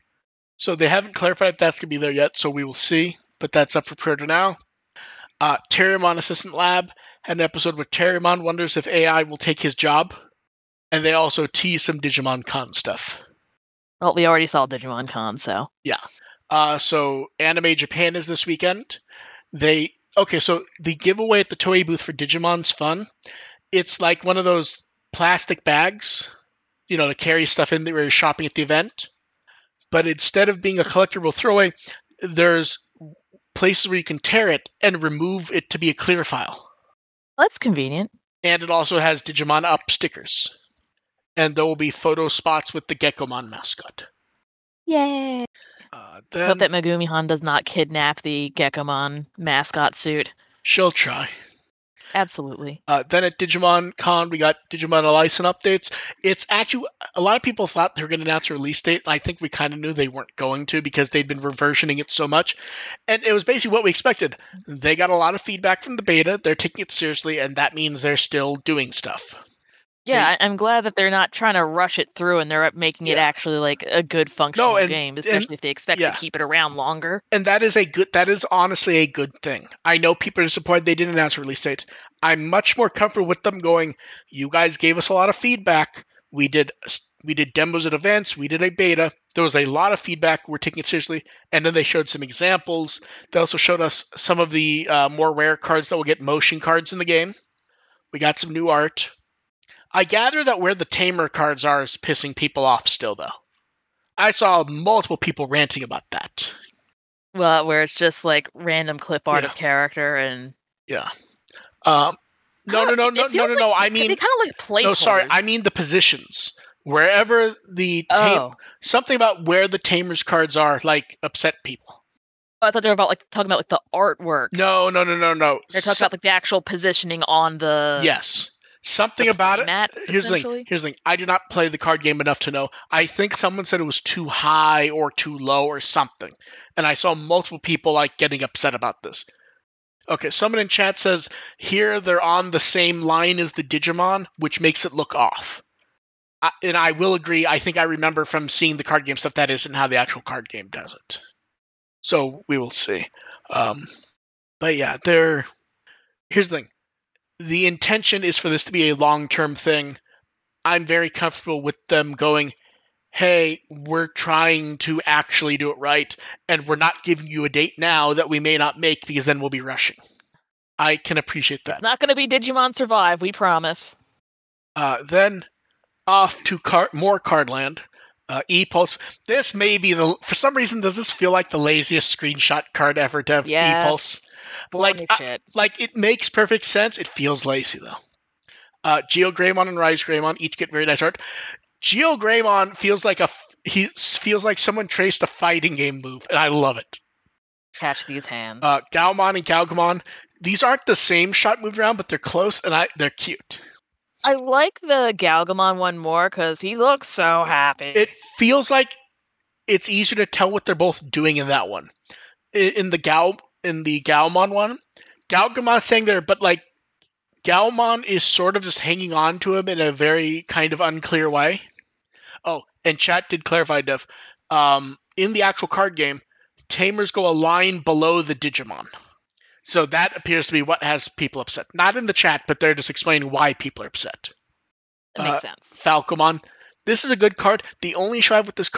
So they haven't clarified if that's going to be there yet, so we will see. But that's up for pre-order now. Uh, Terriermon Assistant Lab had an episode where Terriermon wonders if A I will take his job. And they also tease some Digimon Con stuff. Well, we already saw Digimon Con, so. Uh, so Anime Japan is this weekend. They okay. So the giveaway at the Toei booth for Digimon's fun. It's like one of those plastic bags, you know, to carry stuff in there where you're shopping at the event. But instead of being a collectible throwaway, there's places where you can tear it and remove it to be a clear file. That's convenient. And it also has Digimon Up stickers. And there will be photo spots with the Gekomon mascot. Yay! Uh, Hope then that Megumi Han does not kidnap the Gekomon mascot suit. she'll try. Absolutely. Uh, then at Digimon Con, we got Digimon Alicent updates. It's actually, a lot of people thought they were going to announce a release date, and I think we kind of knew they weren't going to because they'd been reversioning it so much. And it was basically what we expected. They got a lot of feedback from the beta, they're taking it seriously, and that means they're still doing stuff. Yeah, I- I'm glad that they're not trying to rush it through and they're making it Yeah. actually like a good functional and- game, and- especially if they expect yeah. to keep it around longer. And that is a good, that is honestly a good thing. I know people are disappointed they didn't announce a release date. I'm much more comfortable with them going, you guys gave us a lot of feedback. We did we did demos at events. We did a beta. There was a lot of feedback. We're taking it seriously. And then they showed some examples. They also showed us some of the uh, more rare cards that will get motion cards in the game. We got some new art. I gather that where the Tamer cards are is pissing people off still, though. I saw multiple people ranting about that. Well, where it's just like random clip art Yeah. of character and Yeah. Um, no, I no, don't no, know, no, it no, feels no, like no. I they mean, kind of like placeholders. no, sorry. I mean the positions. Wherever the tam- oh. something about where the Tamers cards are, like, upset people. I thought they were about like talking about like the artwork. No, no, no, no, no. They're talking So- about like the actual positioning on the yes. Something the about it. mat, Here's the thing. essentially. Here's the thing. I do not play the card game enough to know. I think someone said it was too high or too low or something. And I saw multiple people like getting upset about this. Okay, someone in chat says here they're on the same line as the Digimon, which makes it look off. I, and I will agree. I think I remember from seeing the card game stuff that isn't how the actual card game does it. So we will see. Um, but yeah, they're. Here's the thing. The intention is for this to be a long-term thing. I'm very comfortable with them going, hey, we're trying to actually do it right, and we're not giving you a date now that we may not make because then we'll be rushing. I can appreciate that. It's not going to be Digimon Survive, we promise. Uh, then off to car- more Cardland. Uh, E-Pulse. This may be the... For some reason, does this feel like the laziest screenshot card ever to have Yes. E-Pulse? Boring Like, as I- shit. Like, it makes perfect sense. It feels lazy, though. Uh, Geo Greymon and Rise Greymon each get very nice art. Geo Greymon feels like a... f- He feels like someone traced a fighting game move, and I love it. Catch these hands. Uh, Gaomon and Galgamon. These aren't the same shot moved around, but they're close, and I they're cute. I like the Galgamon one more because he looks so happy. It feels like it's easier to tell what they're both doing in that one. I- In the Gal in the Gaomon one, Galgamon's saying there, but like Gaomon is sort of just hanging on to him in a very kind of unclear way. Oh, and chat did clarify, Dev. Um, in the actual card game, Tamers go a line below the Digimon. So that appears to be what has people upset. Not in the chat, but they're just explaining why people are upset. That makes uh, sense. Falcomon. This is a good card. The only issue I have with this card,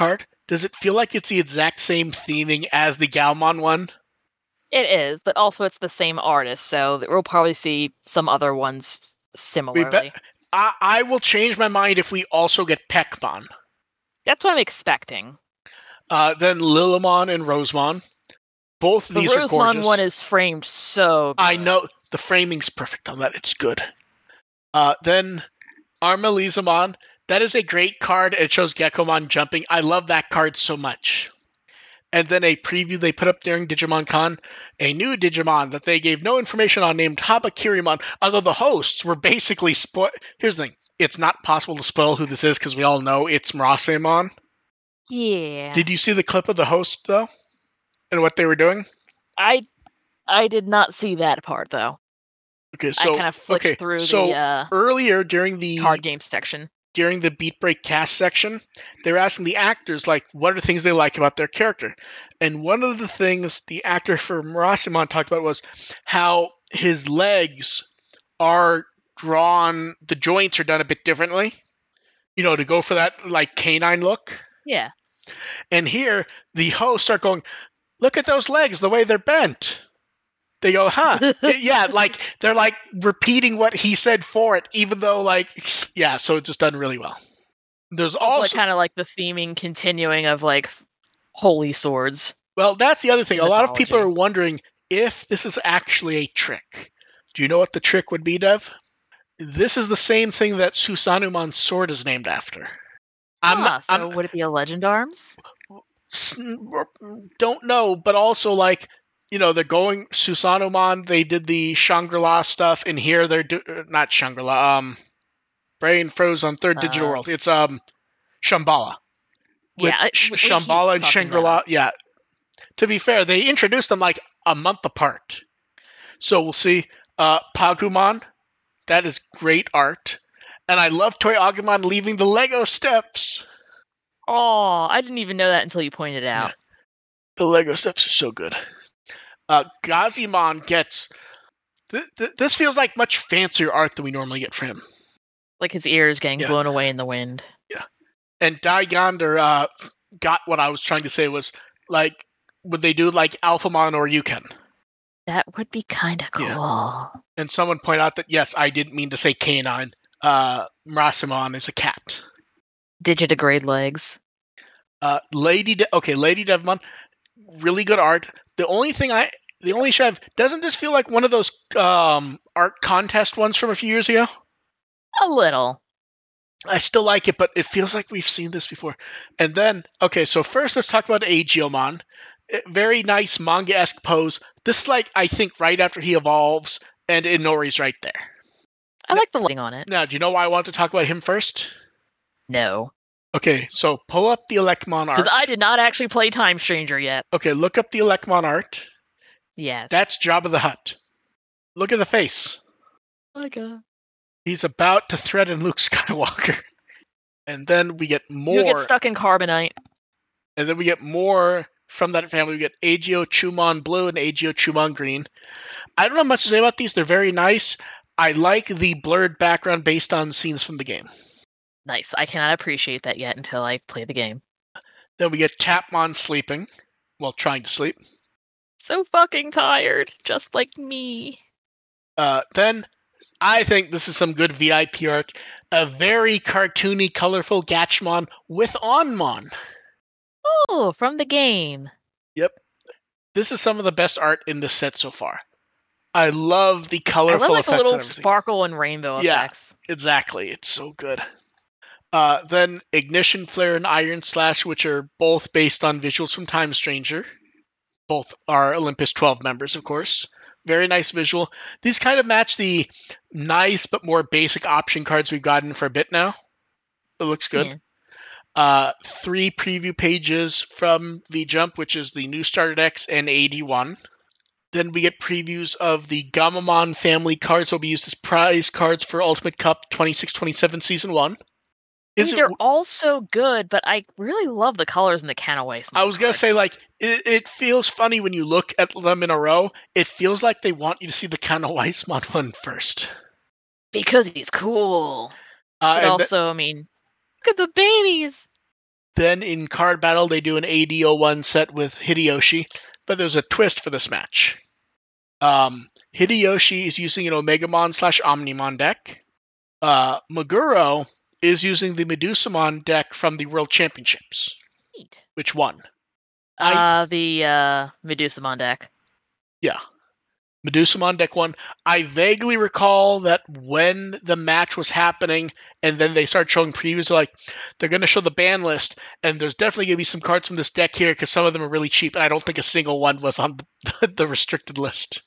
does it feel like it's the exact same theming as the Galmon one? It is, but also it's the same artist, so we'll probably see some other ones similarly. Be- I-, I will change my mind if we also get Peckmon. That's what I'm expecting. Uh, then Lillimon and Rosemon. Both of the these are gorgeous. The Rosemon one is framed so good. I know. The framing's perfect on that. It's good. Uh, then Armalizamon. That is a great card. It shows Gekomon jumping. I love that card so much. And then a preview they put up during Digimon Con. A new Digimon that they gave no information on named Habakirimon. Although the hosts were basically spoil. Here's the thing. It's not possible to spoil who this is because we all know it's Murasemon. Yeah. Did you see the clip of the host, though? And what they were doing? I I did not see that part, though. Okay, so I kind of flicked okay, through so the uh, earlier during the card game section. During the Beat Break cast section, they were asking the actors, like, what are things they like about their character? And one of the things the actor for Murasemon talked about was how his legs are drawn, the joints are done a bit differently, you know, to go for that, like, canine look. Yeah. And here, the hosts are going, look at those legs, the way they're bent. They go, huh? Yeah, like, they're, like, repeating what he said for it, even though, like, yeah, so it's just done really well. There's It's also... like, kind of like the theming continuing of, like, holy swords. Well, that's the other thing. A lot of people mythology. are wondering if this is actually a trick. Do you know what the trick would be, Dev? This is the same thing that Susanumon's sword is named after. I'm ah, not, so I'm, would it be a Legend Arms? Don't know, but also, like, you know, they're going Susanumon. They did the Shangri-La stuff, and here they're do, not Shangri-La. Um, brain froze on Third Digital Uh, World. It's um, Shambhala. With Yeah, I- Sh- we- we keep Shambhala and fucking that Shangri-La. up. Yeah. To be fair, they introduced them like a month apart. So we'll see. Uh, Pagumon. That is great art. And I love Toy Agumon leaving the Lego steps. Oh, I didn't even know that until you pointed it out. Yeah. The Lego steps are so good. Uh, Gazimon gets... Th- th- this feels like much fancier art than we normally get from him. Like his ears getting Yeah. blown away in the wind. And Daigonder uh, got what I was trying to say was, like, would they do like Alphamon or Yuken? That would be kind of cool. Yeah. And someone pointed out that, yes, I didn't mean to say canine. Uh, Murasemon is a cat. Digidegrade legs. Uh, Lady, De- okay, Lady Devmon, really good art. The only thing I, the only issue I have, doesn't this feel like one of those um, art contest ones from a few years ago? A little. I still like it, but it feels like we've seen this before. And then, okay, so first let's talk about Aegiomon. Very nice manga-esque pose. This is like, I think, right after he evolves, and Inori's right there. I like the lighting on it. Now, do you know why I want to talk about him first? No. Okay, so pull up the Electmon art. Because I did not actually play Time Stranger yet. Okay, look up the Electmon art. Yes. That's Jabba the Hutt. Look at the face. Oh my god. He's about to threaten Luke Skywalker. And then we get more. You get stuck in carbonite. And then we get more from that family. We get Agio Chumon Blue and Agio Chumon Green. I don't have much to say about these. They're very nice. I like the blurred background based on scenes from the game. Nice. I cannot appreciate that yet until I play the game. Then we get Tapmon sleeping. Well, trying to sleep. So fucking tired. Just like me. Uh, then, I think this is some good V I P art. A very cartoony, colorful Gatchmon with Onmon. Oh, from the game. Yep. This is some of the best art in this set so far. I love the colorful I love like effects the and little everything. sparkle and rainbow Yeah. effects. Exactly. It's so good. Uh, then Ignition Flare and Iron Slash, which are both based on visuals from Time Stranger. Both are Olympus twelve members, of course. Very nice visual. These kind of match the nice but more basic option cards we've gotten for a bit now. It looks good. Yeah. Uh, three preview pages from V-Jump, which is the new Starter Decks and eighty-one. Then we get previews of the Gamamon family cards that will be used as prize cards for Ultimate Cup twenty-six twenty-seven Season one. I Is mean, it, they're all so good, but I really love the colors in the Canaway. I was going to say, like, it, it feels funny when you look at them in a row. It feels like they want you to see the Kana Weissman one first. Because he's cool. Uh, But and also, I mean, look at the babies. Then in Card Battle, they do an A D oh one set with Hideyoshi, but there's a twist for this match. Um, Hideyoshi is using an Omegamon slash Omnimon deck. Uh, Meguro is using the Medusamon deck from the World Championships. Neat. Which won? Uh, I... the uh, Medusamon deck. Yeah. Medusamon deck won. I vaguely recall that when the match was happening and then they started showing previews, like, they're going to show the ban list, and there's definitely going to be some cards from this deck here because some of them are really cheap, and I don't think a single one was on the, the restricted list.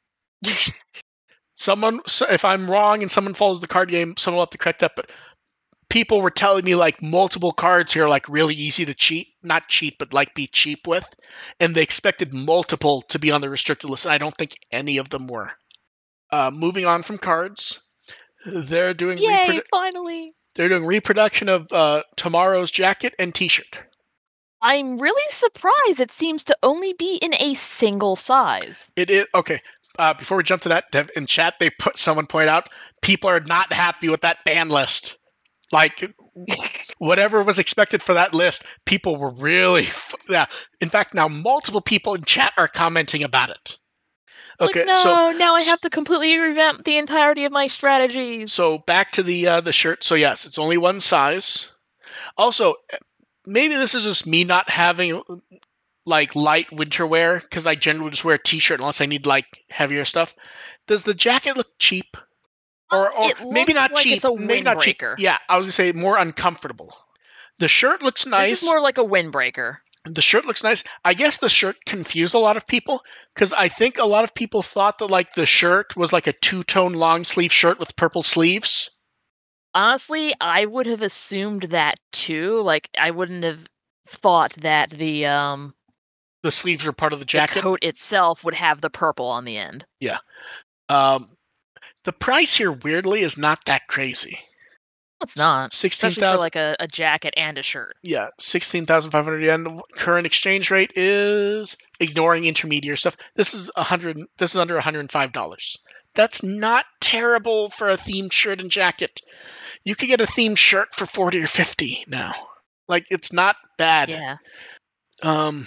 Someone, if I'm wrong and someone follows the card game, someone will have to correct that, but people were telling me like multiple cards here are like really easy to cheat, not cheat, but like be cheap with, and they expected multiple to be on the restricted list, and I don't think any of them were. Uh, moving on from cards, they're doing Yay, reprodu- finally! They're doing reproduction of uh, Tomorrow's jacket and T-shirt. I'm really surprised it seems to only be in a single size. It is okay. Uh, before we jump to that, Dev, in chat they put someone point out people are not happy with that ban list. Like, whatever was expected for that list, people were really... Yeah. In fact, now multiple people in chat are commenting about it. Okay, like, no, so... now I have to completely revamp the entirety of my strategies. So, back to the uh, the shirt. So, yes, it's only one size. Also, maybe this is just me not having, like, light winter wear, because I generally just wear a t-shirt unless I need, like, heavier stuff. Does the jacket look cheap? Or, or maybe not like cheap. It's a maybe not cheap. Yeah, I was gonna say more uncomfortable. The shirt looks nice. This is more like a windbreaker. The shirt looks nice. I guess the shirt confused a lot of people because I think a lot of people thought that like the shirt was like a two-tone long sleeve shirt with purple sleeves. Honestly, I would have assumed that too. Like I wouldn't have thought that the um the sleeves were part of the jacket. The coat itself would have the purple on the end. Yeah. Um. The price here, weirdly, is not that crazy. It's not. sixteen Especially for like a, a jacket and a shirt. Yeah, sixteen thousand five hundred yen. Current exchange rate is, ignoring intermediary stuff, this is one hundred. This is under one hundred five dollars. That's not terrible for a themed shirt and jacket. You could get a themed shirt for forty or fifty now. Like, it's not bad. Yeah. Um...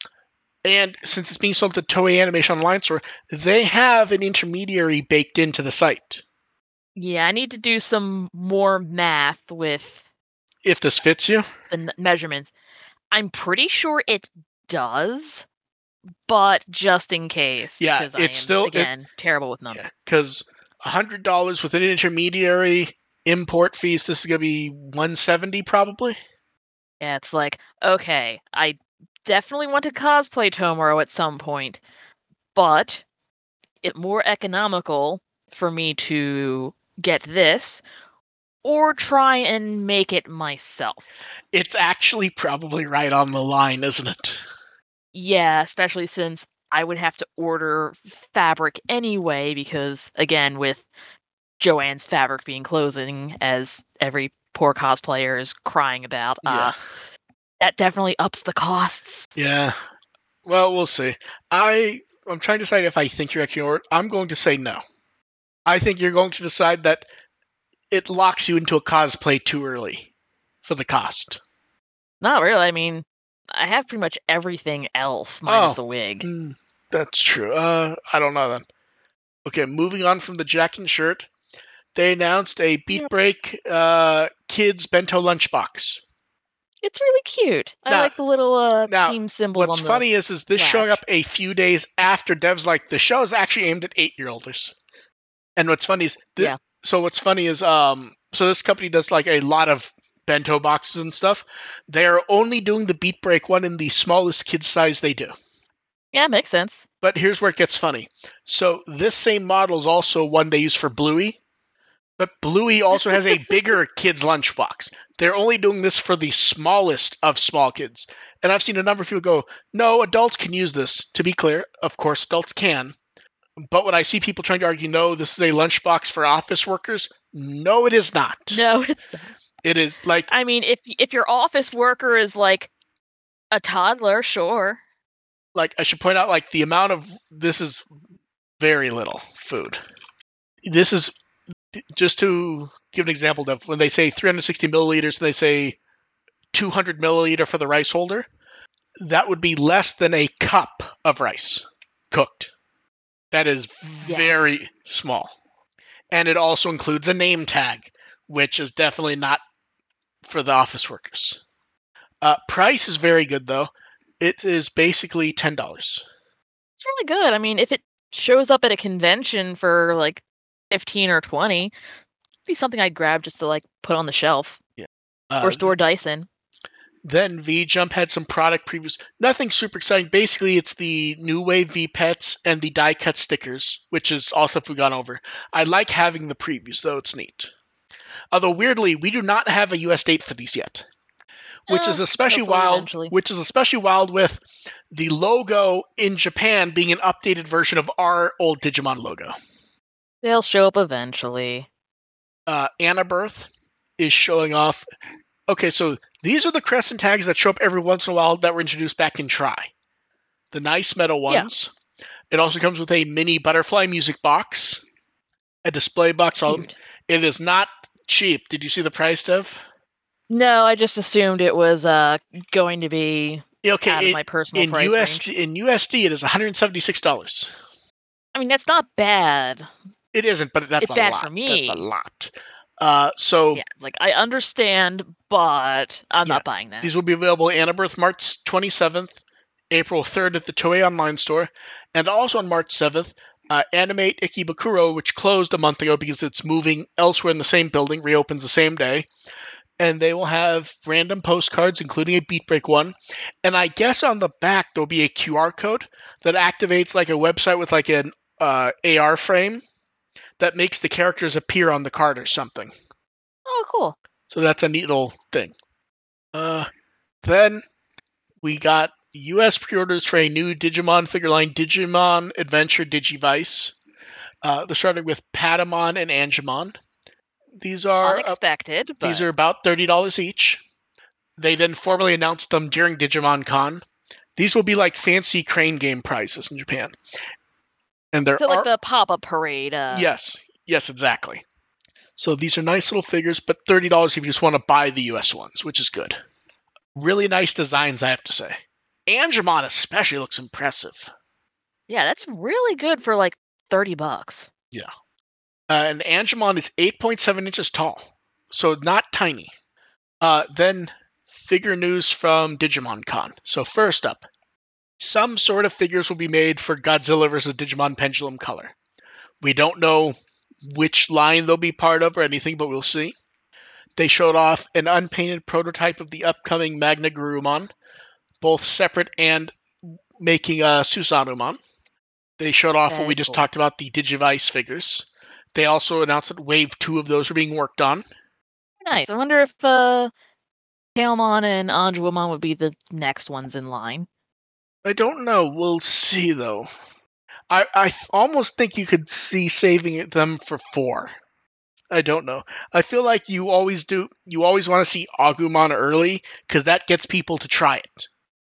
And since it's being sold to Toei Animation Online Store, they have an intermediary baked into the site. Yeah, I need to do some more math with... If this fits you? The n- measurements. I'm pretty sure it does, but just in case. Yeah, it's am, still... Again, it, terrible with numbers. Because yeah, one hundred dollars with an intermediary, import fees, this is going to be one hundred seventy dollars probably? Yeah, it's like, okay, I... definitely want to cosplay Tomorrow at some point, but it's more economical for me to get this or try and make it myself. It's actually probably right on the line, isn't it? Yeah, especially since I would have to order fabric anyway, because, again, with Joanne's fabric being closing, as every poor cosplayer is crying about, yeah. uh, that definitely ups the costs. Yeah. Well, we'll see. I, I'm trying to decide if I think you're actually ordered. I'm going to say no. I think you're going to decide that it locks you into a cosplay too early for the cost. Not really. I mean, I have pretty much everything else minus oh, a wig. Mm, that's true. Uh, I don't know then. Okay, moving on from the jacket and shirt. They announced a Beat Break uh, Kids Bento Lunchbox. It's really cute. I now, like the little uh, now, team symbols. What's on funny the is, is this latch. showing up a few days after devs like the show is actually aimed at eight-year-olders. And what's funny is, th- yeah. so what's funny is, um, so this company does like a lot of bento boxes and stuff. They're only doing the Beat Break one in the smallest kid size they do. Yeah, makes sense. But here's where it gets funny. So this same model is also one they use for Bluey. But Bluey also has a bigger kid's lunchbox. They're only doing this for the smallest of small kids. And I've seen a number of people go, no, adults can use this. To be clear, of course, adults can. But when I see people trying to argue, no, this is a lunchbox for office workers, no, it is not. No, it's not. It is like... I mean, if if your office worker is like a toddler, sure. Like, I should point out, like, the amount of... This is very little food. This is... Just to give an example, of when they say three hundred sixty milliliters, and they say two hundred milliliter for the rice holder. That would be less than a cup of rice cooked. That is Yeah. very small. And it also includes a name tag, which is definitely not for the office workers. Uh, price is very good, though. It is basically ten dollars. It's really good. I mean, if it shows up at a convention for like fifteen or twenty, it'd be something I'd grab just to like put on the shelf Uh, or store dice in. Then V-Jump had some product previews. Nothing super exciting. Basically, it's the New Wave V-Pets and the die-cut stickers, which is all stuff we've gone over. I like having the previews, though. It's neat. Although, weirdly, we do not have a U S date for these yet, which Eh, is especially hopefully wild. eventually. Which is especially wild with the logo in Japan being an updated version of our old Digimon logo. They'll show up eventually. Uh, Annabirth is showing off. Okay, so these are the crescent tags that show up every once in a while that were introduced back in Tri. The nice metal ones. Yeah. It also comes with a mini butterfly music box, a display box. All it is not cheap. Did you see the price, Dev? No, I just assumed it was uh, going to be okay, out it, of my personal in price U S D, range. In U S D, it is one hundred seventy-six dollars. I mean, that's not bad. It isn't, but that's it's a bad lot. for me. That's a lot. Uh, so yeah, it's like I understand, but I'm yeah, not buying that. These will be available in Annabirth March twenty-seventh, April third at the Toei Online Store, and also on March seventh, uh, Animate Ikebukuro, which closed a month ago because it's moving elsewhere in the same building, reopens the same day. And they will have random postcards, including a Beat Break one. And I guess on the back, there'll be a Q R code that activates like a website with like an uh, A R frame that makes the characters appear on the card or something. Oh, cool. So that's a neat little thing. Uh, then we got U S pre-orders for a new Digimon figure line, Digimon Adventure Digivice. Uh, they're starting with Patamon and Angemon. These are unexpected. Uh, but... These are about thirty dollars each. They then formally announced them during Digimon Con. These will be like fancy crane game prizes in Japan. And there so are like the pop-up parade. Uh... Yes, yes, exactly. So these are nice little figures, but thirty dollars if you just want to buy the U S ones, which is good. Really nice designs, I have to say. Angemon especially looks impressive. Yeah, that's really good for like thirty bucks. Yeah. Uh, and Angemon is eight point seven inches tall, so not tiny. Uh, then figure news from Digimon Con. So first up, some sort of figures will be made for Godzilla versus Digimon Pendulum Color. We don't know which line they'll be part of or anything, but we'll see. They showed off an unpainted prototype of the upcoming Magna Garurumon, both separate and making a Susanumon. They showed off that what we just cool. talked about, the Digivice figures. They also announced that Wave two of those are being worked on. Nice. I wonder if uh, Tailmon and Anjuamon would be the next ones in line. I don't know. We'll see, though. I, I th- almost think you could see saving them for four. I don't know. I feel like you always do. You always want to see Agumon early because that gets people to try it.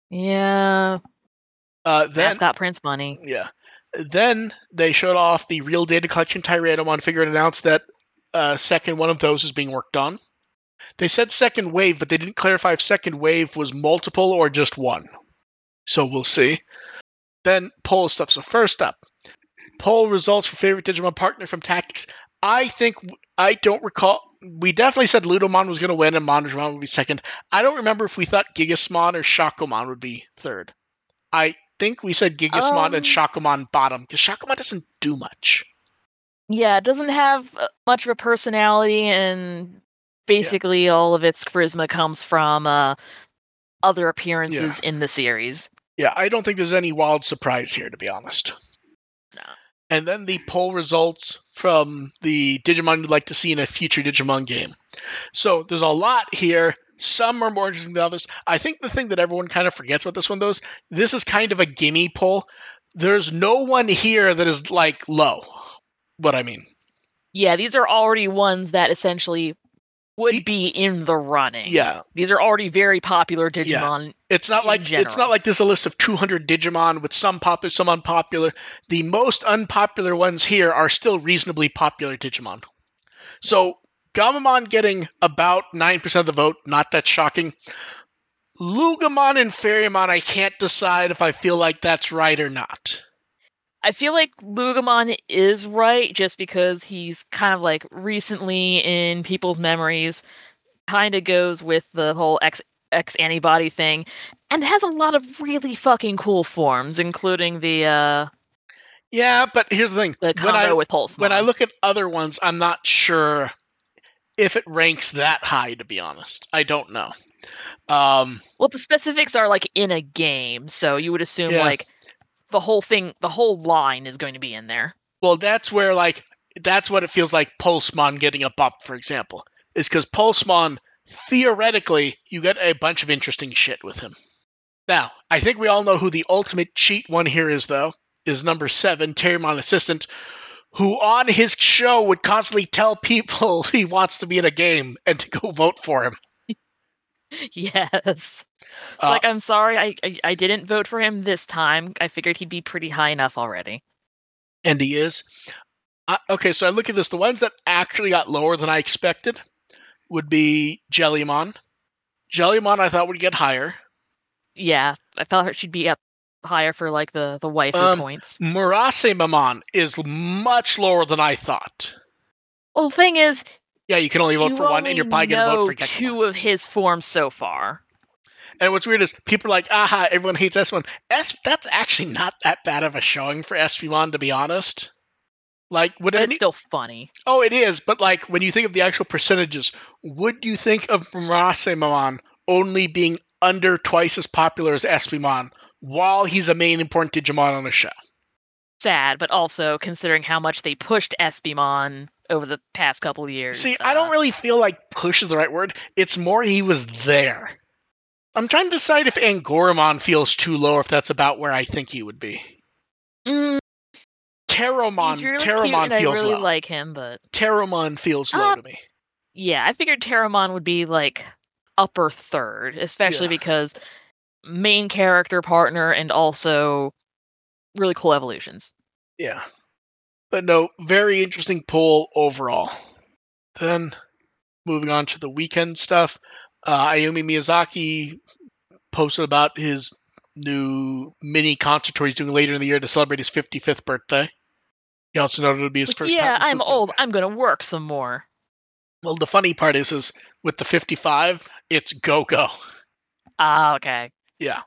Yeah. Uh, then, Mascot Prince money. Yeah. Then they showed off the Real Data Collection Tyrannomon figure and announced that uh, second one of those is being worked on. They said second wave, but they didn't clarify if second wave was multiple or just one. So we'll see. Then poll stuff. So first up, poll results for favorite Digimon partner from Tactics. I think, I don't recall, we definitely said Ludomon was going to win and Mondramon would be second. I don't remember if we thought Gigasmon or Shakomon would be third. I think we said Gigasmon um, and Shakomon bottom, because Shakomon doesn't do much. Yeah, it doesn't have much of a personality, and basically yeah. all of its charisma comes from uh, other appearances yeah. in the series. Yeah, I don't think there's any wild surprise here, to be honest. No. And then the poll results from the Digimon you'd like to see in a future Digimon game. So there's a lot here. Some are more interesting than others. I think the thing that everyone kind of forgets about this one, though, is this is kind of a gimme poll. There's no one here that is, like, low. What I mean. Yeah, these are already ones that essentially would the, be in the running. Yeah. These are already very popular Digimon. Yeah. It's not like general. It's not like there's a list of two hundred Digimon with some popular, some unpopular. The most unpopular ones here are still reasonably popular Digimon. So Gamamon getting about nine percent of the vote, not that shocking. Lugamon and Fairyamon, I can't decide if I feel like that's right or not. I feel like Lugamon is right just because he's kind of like recently in people's memories, kind of goes with the whole X, X antibody thing, and has a lot of really fucking cool forms, including the uh, Yeah, but here's the thing. the when combo I, with Pulsemon. When I look at other ones, I'm not sure if it ranks that high, to be honest. I don't know. Um, well, the specifics are like in a game, so you would assume Yeah. like the whole thing, the whole line is going to be in there. well, that's where, like, that's what it feels like Pulsemon getting a bump, for example, is because Pulsemon, theoretically, you get a bunch of interesting shit with him. Now, I think we all know who the ultimate cheat one here is, though, is number seven, Terriermon Assistant, who on his show would constantly tell people he wants to be in a game and to go vote for him. Yes. Uh, like, I'm sorry, I, I I didn't vote for him this time. I figured he'd be pretty high enough already. And he is. Uh, okay, so I look at this. The ones that actually got lower than I expected would be Jellymon. Jellymon I thought would get higher. Yeah, I felt she'd be up higher for like the the waifu Um, points. Murasemamon is much lower than I thought. Well, the thing is, Yeah, you can only vote you for one, only and you're probably going to vote know for Gekimon. two of his forms so far. And what's weird is people are like, aha, everyone hates S one. S, that's actually not that bad of a showing for Espimon, to be honest. Like, would But any... it's still funny. Oh, it is, but like, when you think of the actual percentages, would you think of Murasemamon only being under twice as popular as Espimon while he's a main important Digimon on the show? Sad, but also considering how much they pushed Espimon over the past couple of years. See, uh, I don't really feel like push is the right word. It's more he was there. I'm trying to decide if Angoramon feels too low, or if that's about where I think he would be. Mm, Terramon, he's really Terramon cute, and feels I really low. like him, but Terramon feels low Uh, to me. yeah, I figured Terramon would be like upper third, especially Yeah. because main character partner and also really cool evolutions. Yeah. But no, very interesting poll overall. Then, moving on to the weekend stuff, uh, Ayumi Miyazaki posted about his new mini concert tour he's doing later in the year to celebrate his fifty-fifth birthday. He also noted it would be his first yeah, time. I'm old. I'm gonna work some more. Well, the funny part is, is with the fifty-five, it's go-go. Ah, okay. Yeah.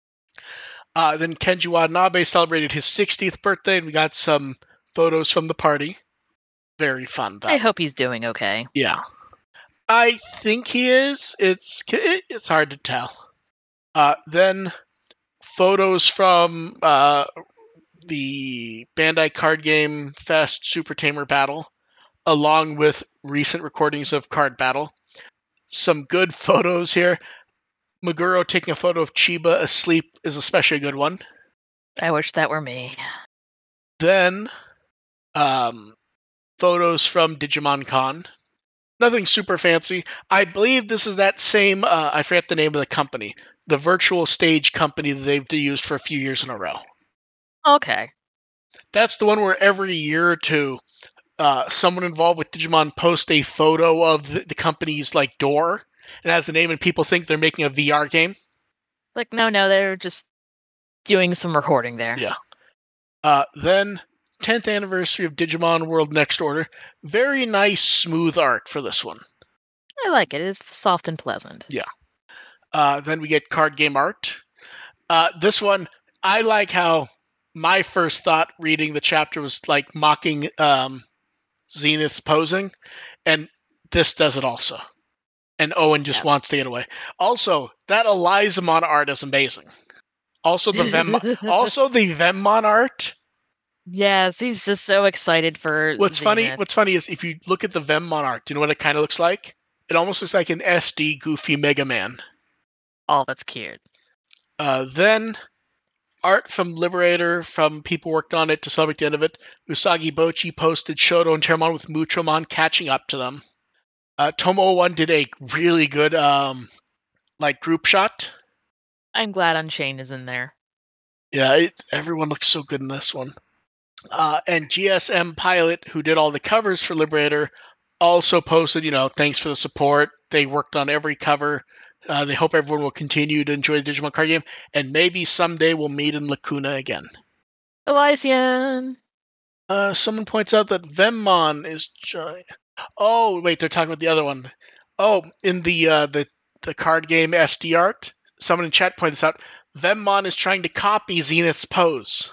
Uh, then Kenji Watanabe celebrated his sixtieth birthday, and we got some photos from the party. Very fun, though. I hope he's doing okay. Yeah. I think he is. It's it's hard to tell. Uh, then photos from uh, the Bandai Card Game Fest Super Tamer Battle, along with recent recordings of Card Battle. Some good photos here. Meguro taking a photo of Chiba asleep is especially a good one. I wish that were me. Then, um, photos from Digimon Con. Nothing super fancy. I believe this is that same, uh, I forget the name of the company, the virtual stage company that they've used for a few years in a row. Okay. That's the one where every year or two, uh, someone involved with Digimon posts a photo of the, the company's like door, and has the name, and people think they're making a V R game. Like, no, no, they're just doing some recording there. Yeah. Uh, then, tenth anniversary of Digimon World Next Order. Very nice, smooth art for this one. I like it. It's soft and pleasant. Yeah. Uh, then we get card game art. Uh, this one, I like how my first thought reading the chapter was like mocking um, Zenith's posing, and this does it also. And Owen just Yeah. wants to get away. Also, that Elizamon art is amazing. Also the Vem, also the Vemmon art. Yes, he's just so excited for What's funny? Zenith. What's funny is if you look at the Vemmon art, do you know what it kind of looks like? It almost looks like an S D Goofy Mega Man. Oh, that's cute. Uh, then art from Liberator from people worked on it to celebrate the end of it. Usagi Bochi posted Shoto and Terramon with Muchomon catching up to them. Uh, Tomo one did a really good um, like group shot. I'm glad Unchained is in there. Yeah, it, everyone looks so good in this one. Uh, and G S M Pilot, who did all the covers for Liberator, also posted, you know, thanks for the support. They worked on every cover. Uh, they hope everyone will continue to enjoy the Digimon card game, and maybe someday we'll meet in Lacuna again. Elysian. Uh, someone points out that Venmon is giant. Oh, wait, they're talking about the other one. Oh, in the uh, the the card game S D art, someone in chat points out Venmon is trying to copy Zenith's pose.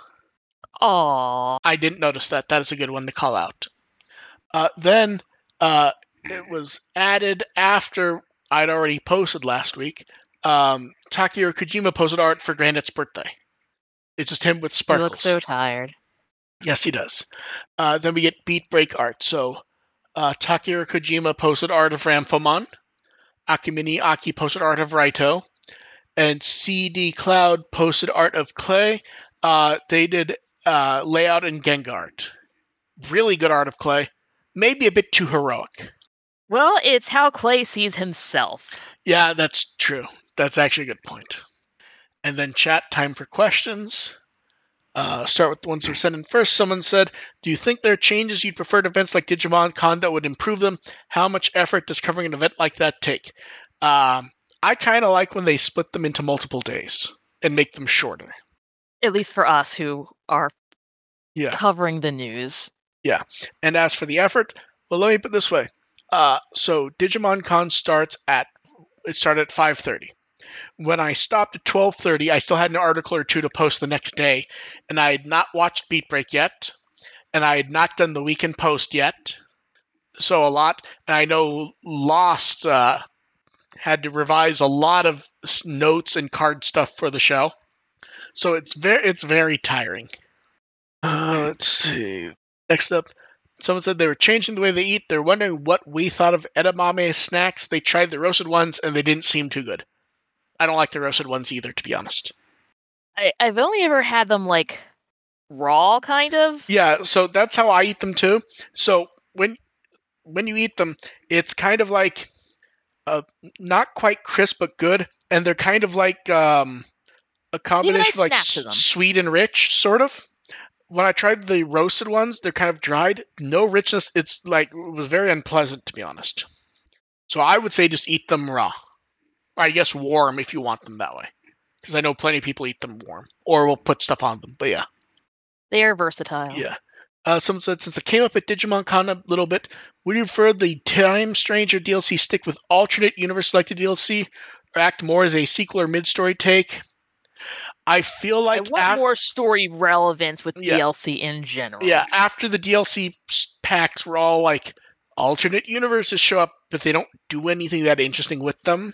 Aww. I didn't notice that. That is a good one to call out. Uh, then uh, it was added after I'd already posted last week. Um, Takahiro Kojima posted art for Granite's birthday. It's just him with sparkles. He looks so tired. Yes, he does. Uh, then we get Beat Break art. So uh, Takahiro Kojima posted art of Ramphomon. Akimini Aki posted art of Raito. And C D Cloud posted art of Clay. Uh, they did uh, layout and Gengar art. Really good art of Clay. Maybe a bit too heroic. Well, it's how Clay sees himself. Yeah, that's true. That's actually a good point. And then chat time for questions. Uh, start with the ones that were sent in first. Someone said, do you think there are changes you'd prefer to events like Digimon Con that would improve them? How much effort does covering an event like that take? Um, I kind of like when they split them into multiple days and make them shorter. At least for us who are yeah. covering the news. Yeah. And as for the effort, well, let me put it this way. Uh, so Digimon Con starts at, it started at five thirty. When I stopped at twelve thirty, I still had an article or two to post the next day, and I had not watched Beat Break yet, and I had not done the weekend post yet. So a lot, and I know Lost uh, had to revise a lot of notes and card stuff for the show. So it's very, it's very tiring. Uh, let's see. Next up, someone said they were changing the way they eat. They're wondering what we thought of edamame snacks. They tried the roasted ones, and they didn't seem too good. I don't like the roasted ones either, to be honest. I, I've only ever had them, like, raw, kind of. Yeah, so that's how I eat them, too. So when when you eat them, it's kind of like uh, not quite crisp, but good. And they're kind of like um, a combination of like s- sweet and rich, sort of. When I tried the roasted ones, they're kind of dried. No richness. It's like, it was very unpleasant, to be honest. So I would say just eat them raw. I guess warm if you want them that way. Because I know plenty of people eat them warm. Or will put stuff on them. But yeah. They are versatile. Yeah. Uh, someone said, since it came up at Digimon Con a little bit, would you prefer the Time Stranger D L C stick with alternate universe selected D L C? Or act more as a sequel or mid-story take? I feel like... I want af- more story relevance with yeah. D L C in general. Yeah, after the D L C packs were all like, alternate universes show up, but they don't do anything that interesting with them.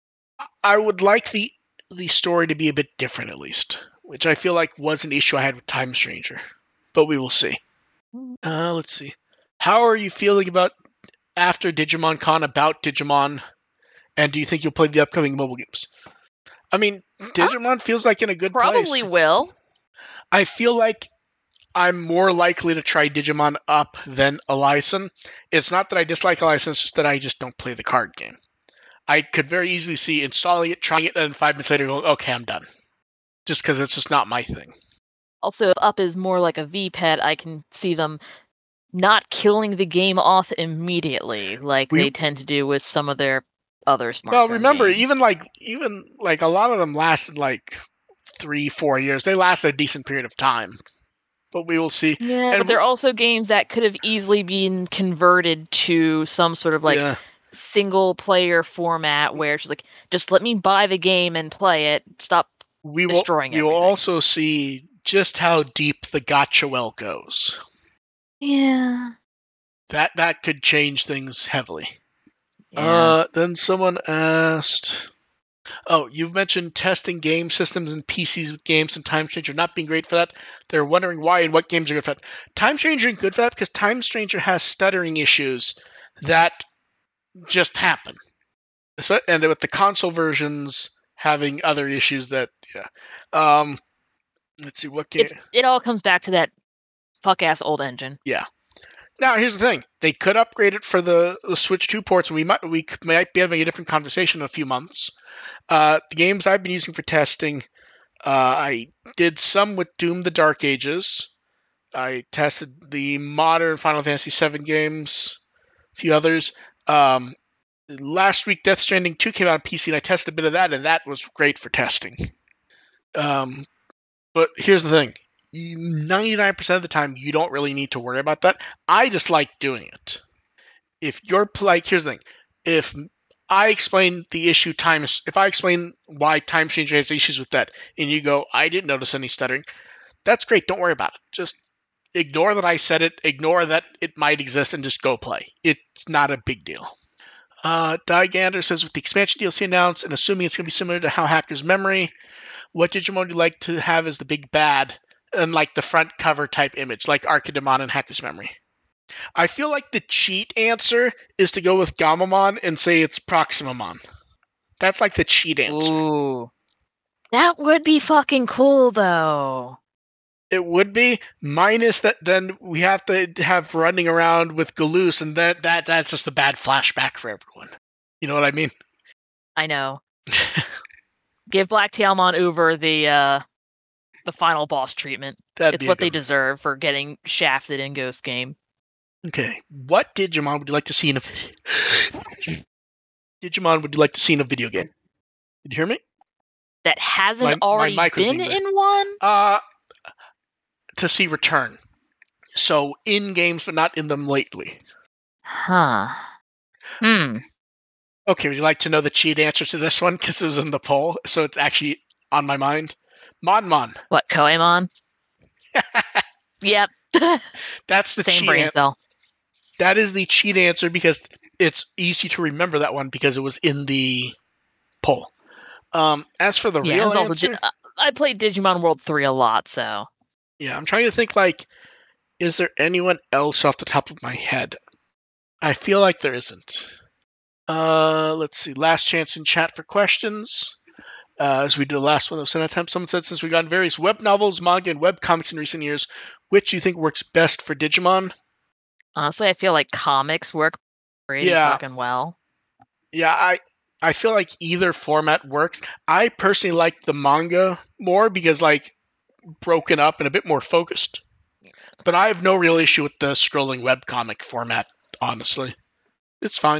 I would like the the story to be a bit different, at least, which I feel like was an issue I had with Time Stranger. But we will see. Uh, let's see. How are you feeling about after Digimon Con about Digimon? And do you think you'll play the upcoming mobile games? I mean, Digimon feels like in a good Probably place. Probably will. I feel like I'm more likely to try Digimon Up than Elysian. It's not that I dislike Elysian, it's just that I just don't play the card game. I could very easily see installing it, trying it, and then five minutes later going, okay, I'm done. Just because it's just not my thing. Also, if Up is more like a V-Pet, I can see them not killing the game off immediately, like we, they tend to do with some of their other smartphone Well, remember, games. even like even like a lot of them lasted like three, four years. They lasted a decent period of time. But we will see. Yeah, and but they're also games that could have easily been converted to some sort of like yeah. single player format where she's like, just let me buy the game and play it. Stop we will, destroying it. We will also see just how deep the gacha well goes. Yeah. That that could change things heavily. Yeah. Uh, then someone asked, oh, you've mentioned testing game systems and P Cs with games and Time Stranger not being great for that. They're wondering why and what games are good for that. Time Stranger is good for that because Time Stranger has stuttering issues that just happen. And with the console versions having other issues that, yeah. Um, let's see, what game... It's, it all comes back to that fuck-ass old engine. Yeah. Now, here's the thing. They could upgrade it for the, the Switch two ports, and we might we might be having a different conversation in a few months. Uh, the games I've been using for testing, uh, I did some with Doom the Dark Ages. I tested the modern Final Fantasy seven games. a few others. Um, last week, Death Stranding two came out on P C, and I tested a bit of that, and that was great for testing. Um, but here's the thing. ninety-nine percent of the time, you don't really need to worry about that. I just like doing it. If you're, like, here's the thing. If I explain the issue times, if I explain why Time Changer has issues with that, and you go, I didn't notice any stuttering, that's great. Don't worry about it. Just ignore that I said it, ignore that it might exist, and just go play. It's not a big deal. Uh, Digander says, with the expansion D L C announced, and assuming it's going to be similar to How Hacker's Memory, what Digimon would you like to have as the big bad, and like the front cover type image, like Archidemon and Hacker's Memory? I feel like the cheat answer is to go with Gamamon and say it's Proximamon. That's like the cheat answer. Ooh. That would be fucking cool, though. It would be, minus that then we have to have running around with Galoose, and that, that that's just a bad flashback for everyone. You know what I mean? I know. Give Black Tailmon Uber the uh, the final boss treatment. That'd it's what they deserve for getting shafted in Ghost Game. Okay. What Digimon would you like to see in a video? Digimon would you like to see in a video game? Did you hear me? That hasn't my, already my been in one? Uh, to see return. So in games, but not in them lately. Huh. Hmm. Okay, would you like to know the cheat answer to this one? Because it was in the poll, so it's actually on my mind. Monmon. What, Koemon? Yep. That's the Same cheat brain answer. cell. That is the cheat answer because it's easy to remember that one because it was in the poll. Um, as for the yeah, real also answer, Di- I played Digimon World three a lot, so yeah, I'm trying to think. Like, is there anyone else off the top of my head? I feel like there isn't. Uh, let's see. Last chance in chat for questions. Uh, as we do the last one that was sent out time, someone said, since we've gotten various web novels, manga, and web comics in recent years, which do you think works best for Digimon? honestly, I feel like comics work pretty Yeah. fucking well. Yeah, I I feel like either format works. I personally like the manga more because, like, broken up and a bit more focused. But I have no real issue with the scrolling webcomic format, honestly. It's fine.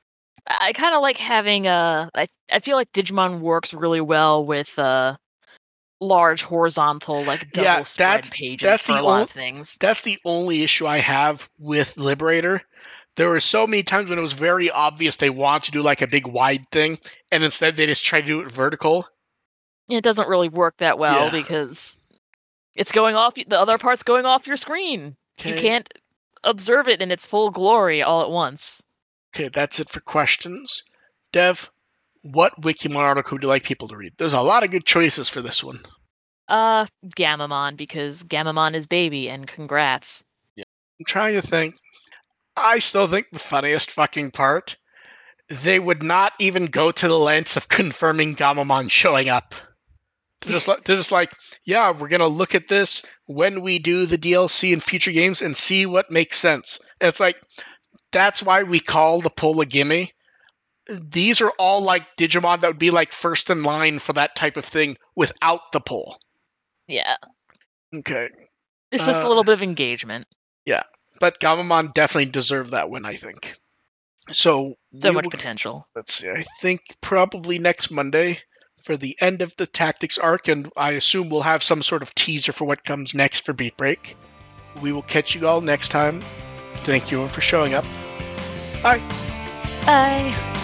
I kind of like having a. I I feel like Digimon works really well with uh large horizontal like double Yeah, spread that's- pages that's for the a lot ol- of things. That's the only issue I have with Liberator. There were so many times when it was very obvious they want to do like a big wide thing, and instead they just try to do it vertical. It doesn't really work that well Yeah. because it's going off. The other part's going off your screen. You Okay. can't observe it in its full glory all at once. Okay, that's it for questions. Dev, what Wikimon article would you like people to read? There's a lot of good choices for this one. Uh, Gamamon, because Gamamon is baby, and congrats. I'm trying to think. I still think the funniest fucking part, they would not even go to the lengths of confirming Gamamon showing up. They're just, like, they're just like, yeah, we're going to look at this when we do the D L C in future games and see what makes sense. And it's like, that's why we call the poll a gimme. These are all like Digimon that would be like first in line for that type of thing without the poll. Yeah, Okay. it's just Uh, a little bit of engagement. But Gamamon definitely deserved that one, I think. So, So we much will- potential. let's see, I think probably next Monday for the end of the Tactics arc, and I assume we'll have some sort of teaser for what comes next for Beat Break. We will catch you all next time. Thank you for showing up. Bye. Bye.